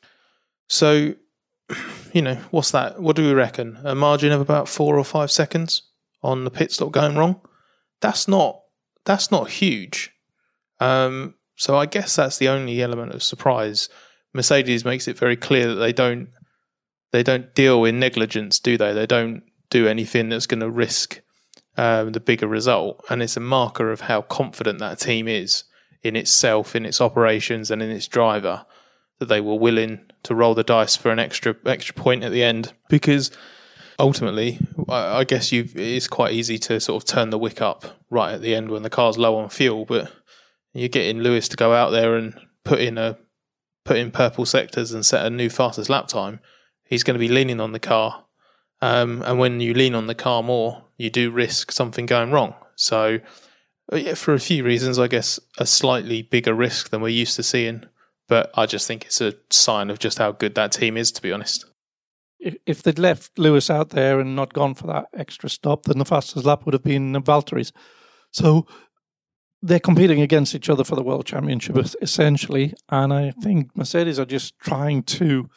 So, you know, what's that? What do we reckon? A margin of about four or five seconds on the pit stop going wrong? That's not that's not huge. Um, so I guess that's the only element of surprise. Mercedes makes it very clear that they don't they don't deal in negligence, do they? They don't do anything that's going to risk um, the bigger result, and it's a marker of how confident that team is in itself, in its operations, and in its driver, that they were willing to roll the dice for an extra extra point at the end. Because ultimately, I, I guess you it's quite easy to sort of turn the wick up right at the end when the car's low on fuel, but you're getting Lewis to go out there and put in a put in purple sectors and set a new fastest lap time. He's going to be leaning on the car. Um, and when you lean on the car more, you do risk something going wrong. So, yeah, for a few reasons, I guess a slightly bigger risk than we're used to seeing. But I just think it's a sign of just how good that team is, to be honest. If, if they'd left Lewis out there and not gone for that extra stop, then the fastest lap would have been Valtteri's. So they're competing against each other for the World Championship, essentially. And I think Mercedes are just trying to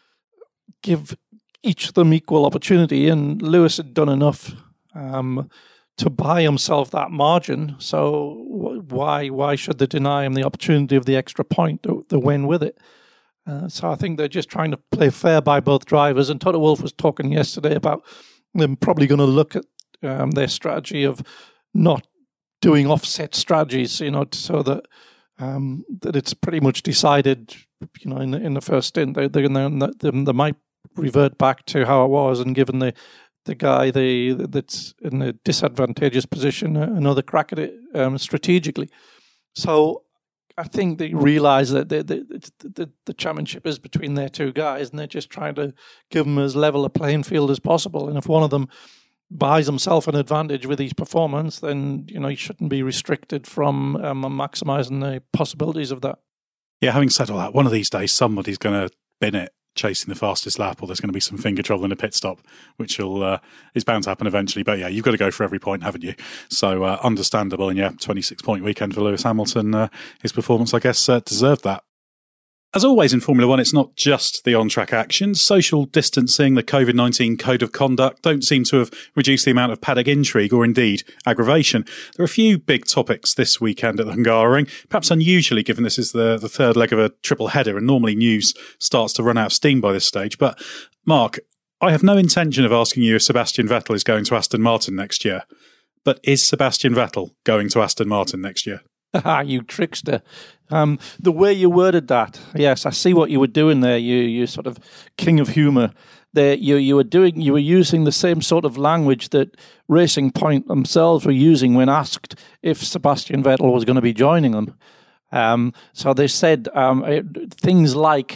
give each of them equal opportunity, and Lewis had done enough um, to buy himself that margin. So why why should they deny him the opportunity of the extra point to, to win with it? Uh, so I think they're just trying to play fair by both drivers. And Toto Wolff was talking yesterday about them probably going to look at um, their strategy of not doing offset strategies, you know, so that um, that it's pretty much decided, you know, in the, in the first stint. They they they, they might revert back to how it was, and given the the guy the that's in a disadvantageous position another crack at it um, strategically. So I think they realise that the, the the the championship is between their two guys, and they're just trying to give them as level a playing field as possible. And if one of them buys himself an advantage with his performance, then, you know, he shouldn't be restricted from um, maximising the possibilities of that. Yeah, having said all that, one of these days somebody's going to bin it chasing the fastest lap, or there's going to be some finger trouble in a pit stop, which will uh, is bound to happen eventually. But yeah, you've got to go for every point, haven't you? So uh, understandable. And yeah, twenty-six point weekend for Lewis Hamilton. Uh, his performance, I guess, uh, deserved that. As always in Formula One, it's not just the on-track actions. Social distancing, the COVID nineteen code of conduct don't seem to have reduced the amount of paddock intrigue or indeed aggravation. There are a few big topics this weekend at the Hungaroring, perhaps unusually given this is the, the third leg of a triple header and normally news starts to run out of steam by this stage. But Mark, I have no intention of asking you if Sebastian Vettel is going to Aston Martin next year. But is Sebastian Vettel going to Aston Martin next year? Ah, you trickster. Um, the way you worded that, yes, I see what you were doing there. You, you sort of king of humour. There, you you were doing, you were using the same sort of language that Racing Point themselves were using when asked if Sebastian Vettel was going to be joining them. Um, so they said um, things like,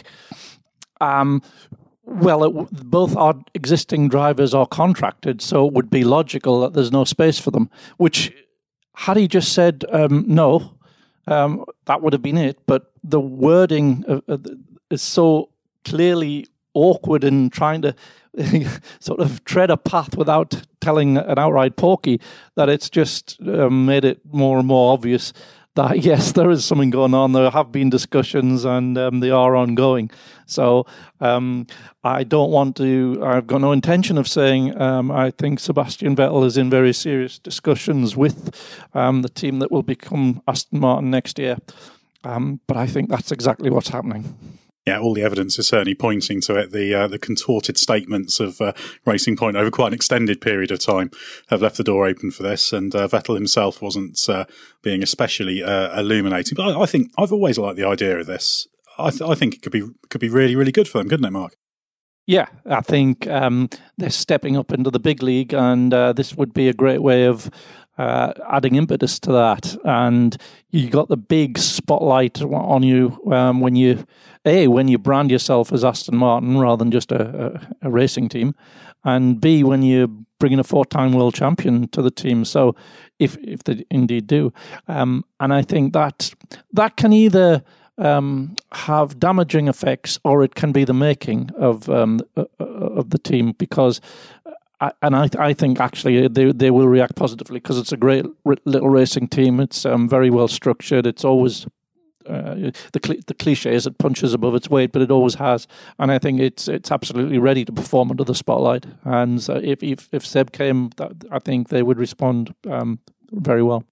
um, "Well, it, both our existing drivers are contracted, so it would be logical that there's no space for them." Which, had he just said um, no. Um, that would have been it, but the wording of, of, is so clearly awkward and trying to sort of tread a path without telling an outright porky that it's just uh, made it more and more obvious that, yes, there is something going on. There have been discussions and um, they are ongoing. So um, I don't want to, I've got no intention of saying um, I think Sebastian Vettel is in very serious discussions with um, the team that will become Aston Martin next year. Um, but I think that's exactly what's happening. Yeah, all the evidence is certainly pointing to it. The uh, the contorted statements of uh, Racing Point over quite an extended period of time have left the door open for this, and uh, Vettel himself wasn't uh, being especially uh, illuminating. But I, I think I've always liked the idea of this. I, th- I think it could be could be really really good for them, couldn't it, Mark? Yeah, I think um, they're stepping up into the big league, and uh, this would be a great way of uh, adding impetus to that. And you got the big spotlight on you um, when you, A, when you brand yourself as Aston Martin rather than just a, a, a racing team, and B, when you bring in a four-time world champion to the team. So if if they indeed do. Um, and I think that that can either Um, have damaging effects, or it can be the making of um, uh, of the team. Because, I, and I, I think actually they they will react positively because it's a great r- little racing team. It's um, very well structured. It's always uh, the cl- the cliche is it punches above its weight, but it always has. And I think it's it's absolutely ready to perform under the spotlight. And so if if, if Seb came, I think they would respond um, very well.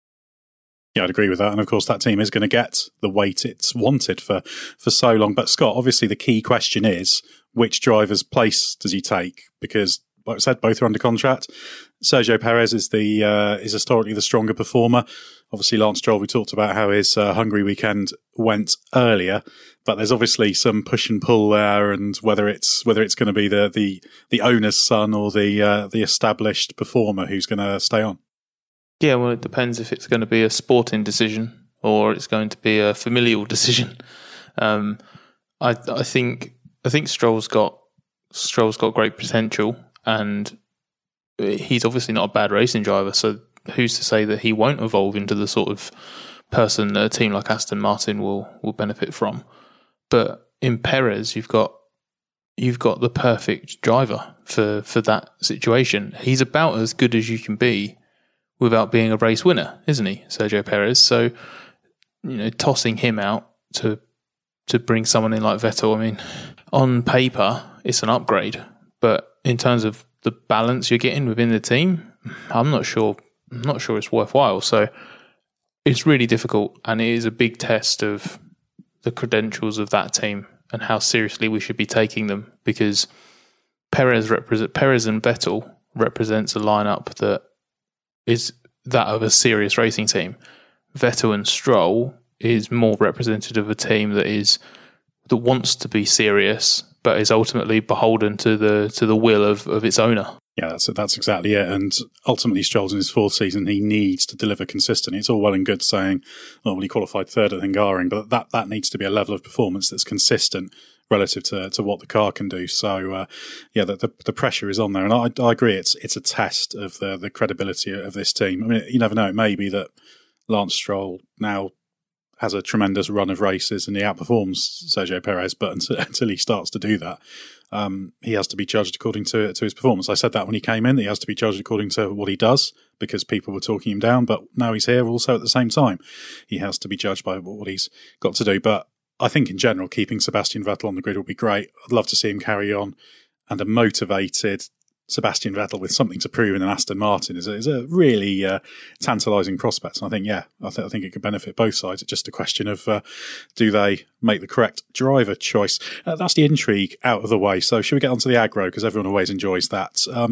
Yeah, I'd agree with that. And of course, that team is going to get the weight it's wanted for, for so long. But Scott, obviously the key question is, which driver's place does he take? Because, like I said, both are under contract. Sergio Perez is the uh, is historically the stronger performer. Obviously, Lance Stroll, we talked about how his uh, Hungary weekend went earlier, but there's obviously some push and pull there, and whether it's whether it's going to be the the the owner's son or the uh, the established performer who's going to stay on. Yeah, well, it depends if it's going to be a sporting decision or it's going to be a familial decision. Um, I, I think I think Stroll's got Stroll's got great potential, and he's obviously not a bad racing driver. So who's to say that he won't evolve into the sort of person that a team like Aston Martin will will benefit from? But in Perez, you've got you've got the perfect driver for for that situation. He's about as good as you can be without being a race winner, isn't he, Sergio Perez? So, you know, tossing him out to to bring someone in like Vettel, I mean, on paper, it's an upgrade. But in terms of the balance you're getting within the team, I'm not sure I'm not sure it's worthwhile. So it's really difficult, and it is a big test of the credentials of that team and how seriously we should be taking them, because Perez represent Perez and Vettel represents a lineup that is that of a serious racing team. Vettel and Stroll is more representative of a team that is that wants to be serious, but is ultimately beholden to the to the will of, of its owner. Yeah, that's that's exactly it. And ultimately, Stroll's in his fourth season. He needs to deliver consistently. It's all well and good saying, "Oh, well, he qualified third at Hungarian," but that that needs to be a level of performance that's consistent relative to, to what the car can do. So, uh, yeah, the, the the pressure is on there. And I, I agree, it's it's a test of the, the credibility of this team. I mean, you never know, it may be that Lance Stroll now has a tremendous run of races and he outperforms Sergio Perez, but until, until he starts to do that, um, he has to be judged according to, to his performance. I said that when he came in, that he has to be judged according to what he does, because people were talking him down, but now he's here also at the same time. He has to be judged by what he's got to do. But I think in general, keeping Sebastian Vettel on the grid will be great. I'd love to see him carry on, and a motivated Sebastian Vettel with something to prove in an Aston Martin is a, is a really uh, tantalising prospect. And I think, yeah, I, th- I think it could benefit both sides. It's just a question of uh, do they make the correct driver choice? Uh, that's the intrigue out of the way. So should we get onto the aggro, because everyone always enjoys that. Um,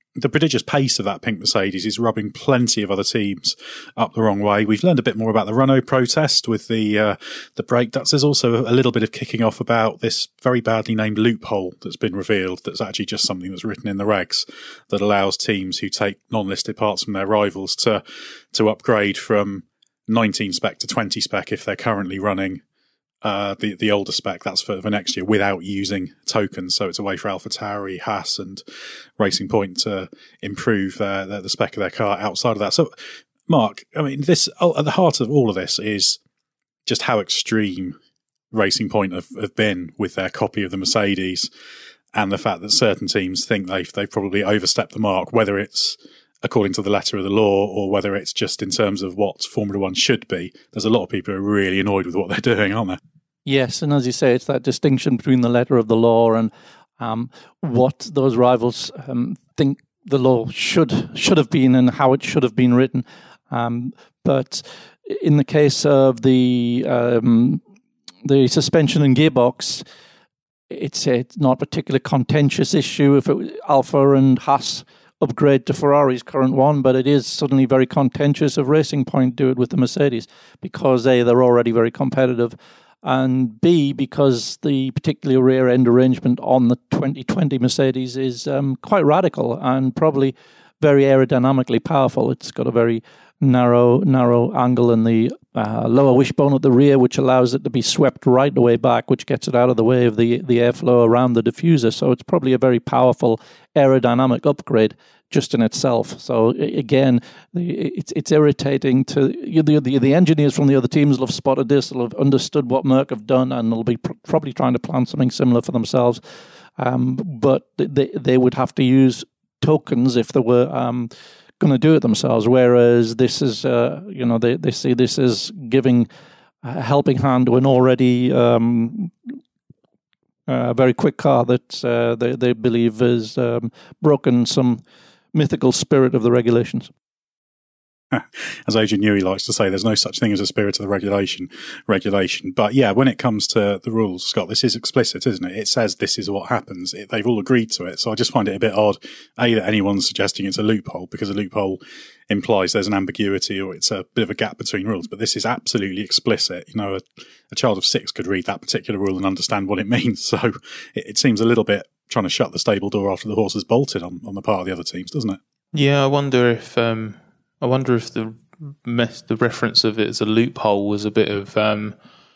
the prodigious pace of that pink Mercedes is rubbing plenty of other teams up the wrong way. We've learned a bit more about the Renault protest with the uh, the brake ducts. There's also a little bit of kicking off about this very badly named loophole that's been revealed that's actually just something that's written in the regs that allows teams who take non-listed parts from their rivals to to upgrade from nineteen spec to twenty spec if they're currently running Uh, the the older spec. That's for, for next year without using tokens. So it's a way for AlphaTauri, Haas, and Racing Point to improve their, their, the spec of their car outside of that. So, Mark, I mean, this at the heart of all of this is just how extreme Racing Point have, have been with their copy of the Mercedes, and the fact that certain teams think they've they've probably overstepped the mark, whether it's according to the letter of the law or whether it's just in terms of what Formula One should be. There's a lot of people who are really annoyed with what they're doing, aren't there? Yes, and as you say, it's that distinction between the letter of the law and um, what those rivals um, think the law should should have been and how it should have been written. Um, but in the case of the um, the suspension and gearbox, it's a not a particularly contentious issue if it, Alpha and Haas upgrade to Ferrari's current one, but it is suddenly very contentious if Racing Point do it with the Mercedes because A, they're already very competitive, and B, because the particularly rear end arrangement on the twenty twenty Mercedes is um, quite radical and probably very aerodynamically powerful. It's got a very narrow narrow angle in the uh, lower wishbone at the rear, which allows it to be swept right the way back, which gets it out of the way of the, the airflow around the diffuser. So it's probably a very powerful aerodynamic upgrade just in itself. So again, it's it's irritating to the, the the engineers from the other teams will have spotted this, will have understood what Merc have done, and they'll be pr- probably trying to plan something similar for themselves. Um, but they they would have to use tokens if they were um, going to do it themselves. Whereas this is, uh, you know, they they see this as giving a helping hand to an already um, uh, very quick car that uh, they they believe has um, broken some mythical spirit of the regulations. As Adrian Newey likes to say, there's no such thing as a spirit of the regulation. Regulation, but yeah, when it comes to the rules, Scott, this is explicit, isn't it? It says this is what happens. It, they've all agreed to it, so I just find it a bit odd, A, that anyone's suggesting it's a loophole, because a loophole implies there's an ambiguity or it's a bit of a gap between rules. But this is absolutely explicit. You know, a, a child of six could read that particular rule and understand what it means. So it, it seems a little bit trying to shut the stable door after the horse has bolted on, on the part of the other teams, doesn't it? Yeah, I wonder if um, I wonder if the mess, the reference of it as a loophole was a bit of um,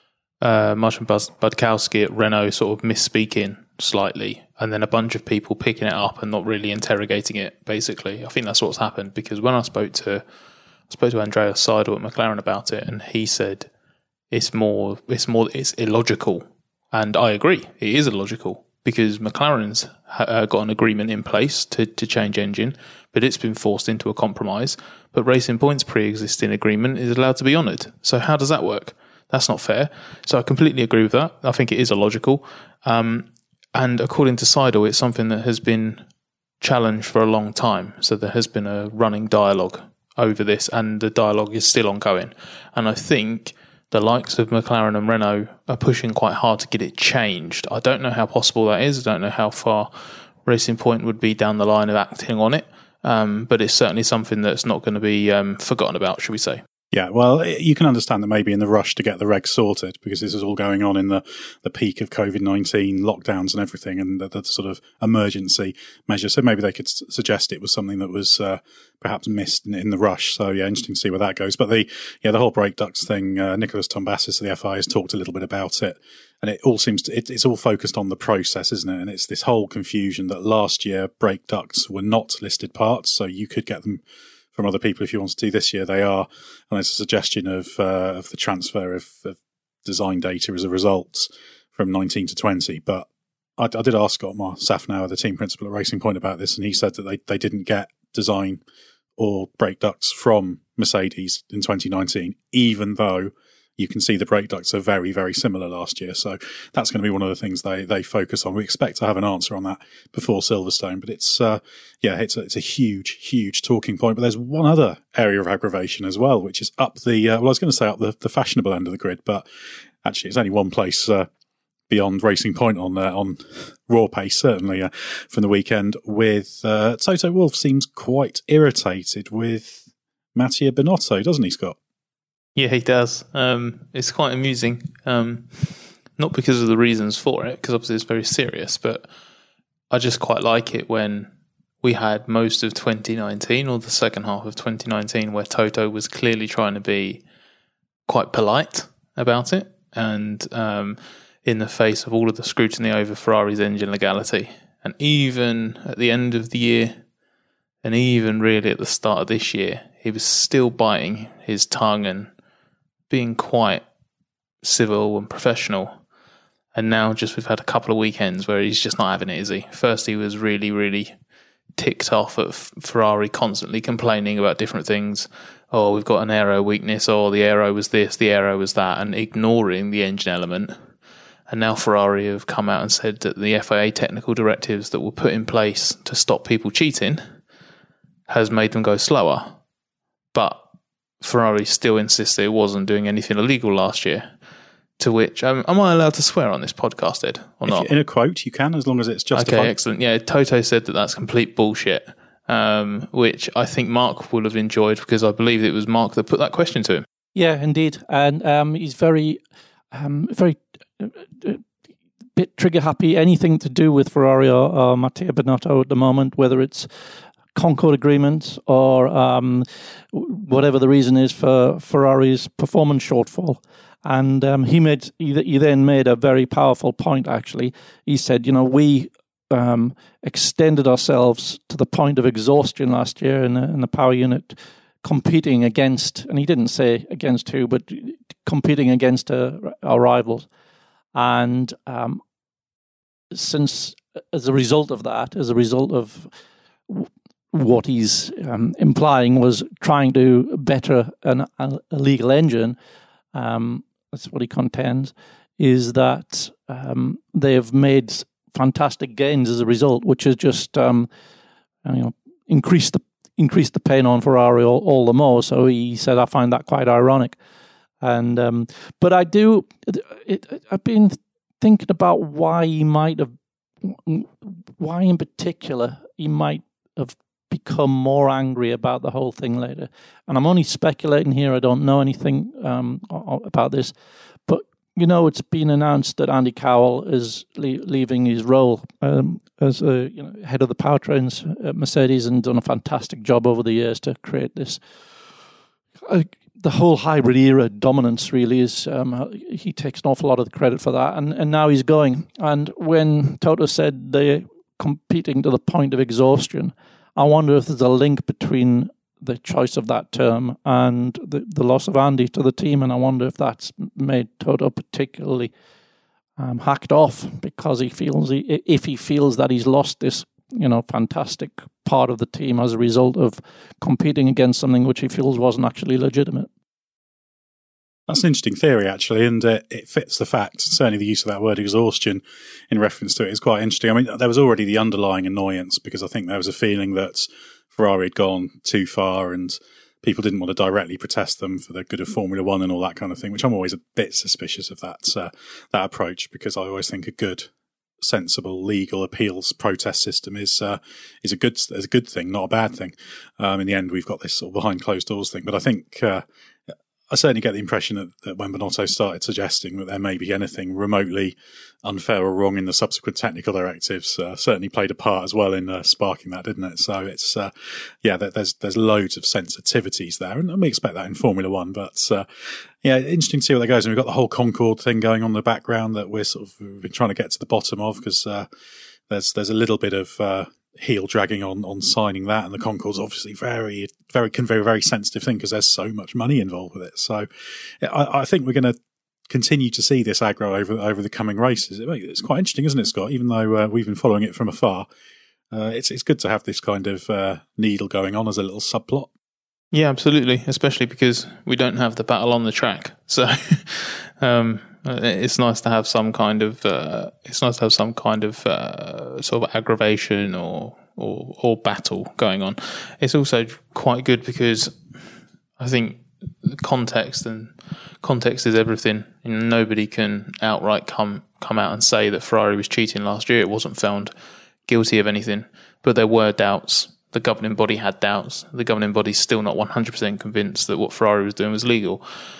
uh, Martin Budkowski at Renault sort of misspeaking slightly, and then a bunch of people picking it up and not really interrogating it. Basically, I think that's what's happened, because when I spoke to I spoke to Andreas Seidel at McLaren about it, and he said it's more it's more it's illogical, and I agree, it is illogical. Because McLaren's uh, got an agreement in place to, to change engine, but it's been forced into a compromise. But Racing Point's pre-existing agreement is allowed to be honoured. So how does that work? That's not fair. So I completely agree with that. I think it is illogical. Um, and according to Seidel, it's something that has been challenged for a long time. So there has been a running dialogue over this, and the dialogue is still ongoing. And I think the likes of McLaren and Renault are pushing quite hard to get it changed. I don't know how possible that is. I don't know how far Racing Point would be down the line of acting on it, um, but it's certainly something that's not going to be um, forgotten about, should we say. Yeah, well, you can understand that maybe in the rush to get the regs sorted, because this is all going on in the, the peak of COVID nineteen lockdowns and everything, and the, the sort of emergency measure. So maybe they could s- suggest it was something that was uh, perhaps missed in, in the rush. So yeah, interesting to see where that goes. But the yeah, the whole brake ducts thing, uh, Nicholas Tombassis of the F I A has talked a little bit about it, and it all seems to, it, it's all focused on the process, isn't it? And it's this whole confusion that last year brake ducts were not listed parts, so you could get them from other people if you want to do. This year they are, and there's a suggestion of uh, of the transfer of, of design data as a result from nineteen to twenty. But I, I did ask Scott Safnauer, the team principal at Racing Point, about this, and he said that they, they didn't get design or brake ducts from Mercedes in twenty nineteen, even though you can see the brake ducts are very, very similar last year. So that's going to be one of the things they, they focus on. We expect to have an answer on that before Silverstone, but it's, uh, yeah, it's a, it's a huge, huge talking point. But there's one other area of aggravation as well, which is up the, uh, well, I was going to say up the, the fashionable end of the grid, but actually it's only one place, uh, beyond Racing Point on uh, on raw pace, certainly uh, from the weekend. With uh, Toto Wolff seems quite irritated with Mattia Binotto, doesn't he, Scott? Yeah, he does. Um, it's quite amusing, um, not because of the reasons for it, because obviously it's very serious, but I just quite like it when we had most of twenty nineteen or the second half of twenty nineteen where Toto was clearly trying to be quite polite about it, and um, in the face of all of the scrutiny over Ferrari's engine legality. And even at the end of the year, and even really at the start of this year, he was still biting his tongue and being quite civil and professional. And now just we've had a couple of weekends where he's just not having it, is he? First he was really, really ticked off at Ferrari, constantly complaining about different things. Oh, we've got an aero weakness. Oh, the aero was this, the aero was that, and ignoring the engine element. And now Ferrari have come out and said that the F I A technical directives that were put in place to stop people cheating has made them go slower. But Ferrari still insists that it wasn't doing anything illegal last year. To which, um, am I allowed to swear on this podcast, Ed, or if not? In a quote, you can, as long as it's justified. Okay, excellent. Yeah, Toto said that that's complete bullshit, um, which I think Mark will have enjoyed because I believe it was Mark that put that question to him. Yeah, indeed. And um, he's very, um, very uh, uh, bit trigger happy. Anything to do with Ferrari or, or Mattia Binotto at the moment, whether it's Concord Agreement or um, whatever the reason is for Ferrari's performance shortfall. And um, he made he, he then made a very powerful point, actually. He said, you know, we um, extended ourselves to the point of exhaustion last year in the, in the power unit, competing against, and he didn't say against who, but competing against uh, our rivals. And um, since, as a result of that, as a result of what he's um, implying was trying to better an, a legal engine, um, that's what he contends, is that um, they have made fantastic gains as a result, which has just um, you know increased the increased the pain on Ferrari all, all the more. So he said, I find that quite ironic. And um, but I do, it, it, I've been thinking about why he might have, why in particular he might have become more angry about the whole thing later. And I'm only speculating here. I don't know anything um, about this. But, you know, it's been announced that Andy Cowell is le- leaving his role um, as a you know, head of the powertrains at Mercedes and done a fantastic job over the years to create this. Uh, the whole hybrid era dominance really is, um, he takes an awful lot of the credit for that. And, and now he's going. And when Toto said they're competing to the point of exhaustion, I wonder if there's a link between the choice of that term and the, the loss of Andy to the team, and I wonder if that's made Toto particularly um, hacked off because he feels he, if he feels that he's lost this, you know, fantastic part of the team as a result of competing against something which he feels wasn't actually legitimate. That's an interesting theory, actually, and uh, it fits the fact. Certainly the use of that word exhaustion in reference to it is quite interesting. I mean, there was already the underlying annoyance because I think there was a feeling that Ferrari had gone too far and people didn't want to directly protest them for the good of Formula One and all that kind of thing, which I'm always a bit suspicious of that, uh, that approach, because I always think a good, sensible legal appeals protest system is uh, is a good is a good thing, not a bad thing. Um, in the end, we've got this sort of behind closed doors thing, but I think uh, I certainly get the impression that, that when Binotto started suggesting that there may be anything remotely unfair or wrong in the subsequent technical directives, uh, certainly played a part as well in uh, sparking that, didn't it? So it's uh, yeah, there's there's loads of sensitivities there, and we expect that in Formula One. But uh, yeah, interesting to see where that goes. And we've got the whole Concord thing going on in the background that we're sort of we've been trying to get to the bottom of, because uh, there's there's a little bit of uh, heel dragging on on signing that, and the Concord's obviously very very very very sensitive thing because there's so much money involved with it. So I, I think we're going to continue to see this aggro over over the coming races. It, it's quite interesting, isn't it, Scott? Even though uh, we've been following it from afar, uh, it's it's good to have this kind of uh, needle going on as a little subplot. Yeah, absolutely. Especially because we don't have the battle on the track, so um, it's nice to have some kind of uh, it's nice to have some kind of uh, sort of aggravation or, or or battle going on. It's also quite good because I think context, and context is everything. You know, nobody can outright come come out and say that Ferrari was cheating last year. It wasn't found guilty of anything, but there were doubts. The governing body had doubts. The governing body's still not one hundred percent convinced that what Ferrari was doing was legal.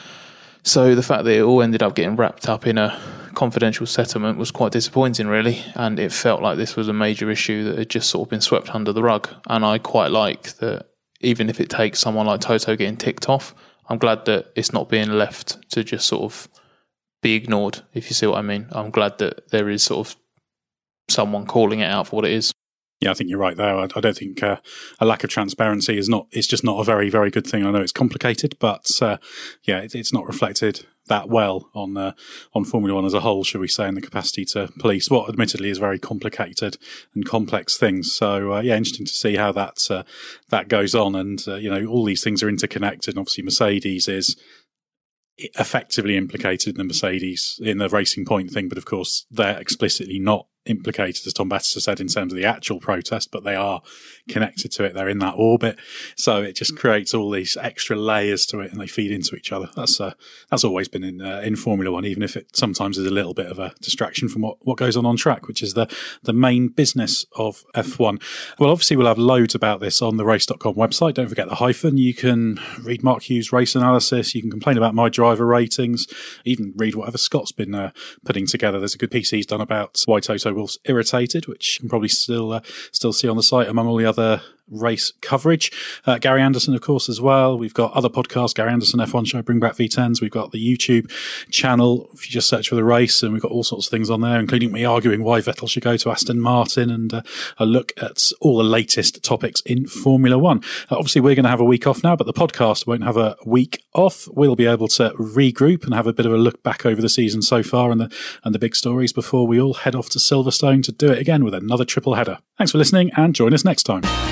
So the fact that it all ended up getting wrapped up in a confidential settlement was quite disappointing, really, and it felt like this was a major issue that had just sort of been swept under the rug. And I quite like that, even if it takes someone like Toto getting ticked off, I'm glad that it's not being left to just sort of be ignored, if you see what I mean. I'm glad that there is sort of someone calling it out for what it is. Yeah, I think you're right there. I, I don't think uh, a lack of transparency is not, it's just not a very, very good thing. I know it's complicated, but uh, yeah, it, it's not reflected that well on uh, on Formula One as a whole, should we say, in the capacity to police what admittedly is very complicated and complex things. So uh, yeah, interesting to see how that uh, that goes on. And uh, you know, all these things are interconnected. And obviously, Mercedes is effectively implicated in the Mercedes in the Racing Point thing, but of course, they're explicitly not implicated, as Tom Battista said, in terms of the actual protest, but they are connected to it. They're in that orbit. So it just creates all these extra layers to it, and they feed into each other. That's uh, that's always been in uh, in Formula One, even if it sometimes is a little bit of a distraction from what, what goes on on track, which is the, the main business of F one. Well, obviously, we'll have loads about this on the race dot com website. Don't forget the hyphen. You can read Mark Hughes' race analysis. You can complain about my driver ratings, even read whatever Scott's been uh, putting together. There's a good piece he's done about why Toto Wolff's irritated, which you can probably still uh, still see on the site among all the other race coverage. Uh, Gary Anderson, of course, as well. We've got other podcasts, Gary Anderson F one Show, Bring Back V tens. We've got the YouTube channel, if you just search for the race, and we've got all sorts of things on there, including me arguing why Vettel should go to Aston Martin, and uh, a look at all the latest topics in Formula One. Uh, obviously, we're going to have a week off now, but the podcast won't have a week off. We'll be able to regroup and have a bit of a look back over the season so far and the, and the big stories before we all head off to Silverstone to do it again with another triple header. Thanks for listening, and join us next time.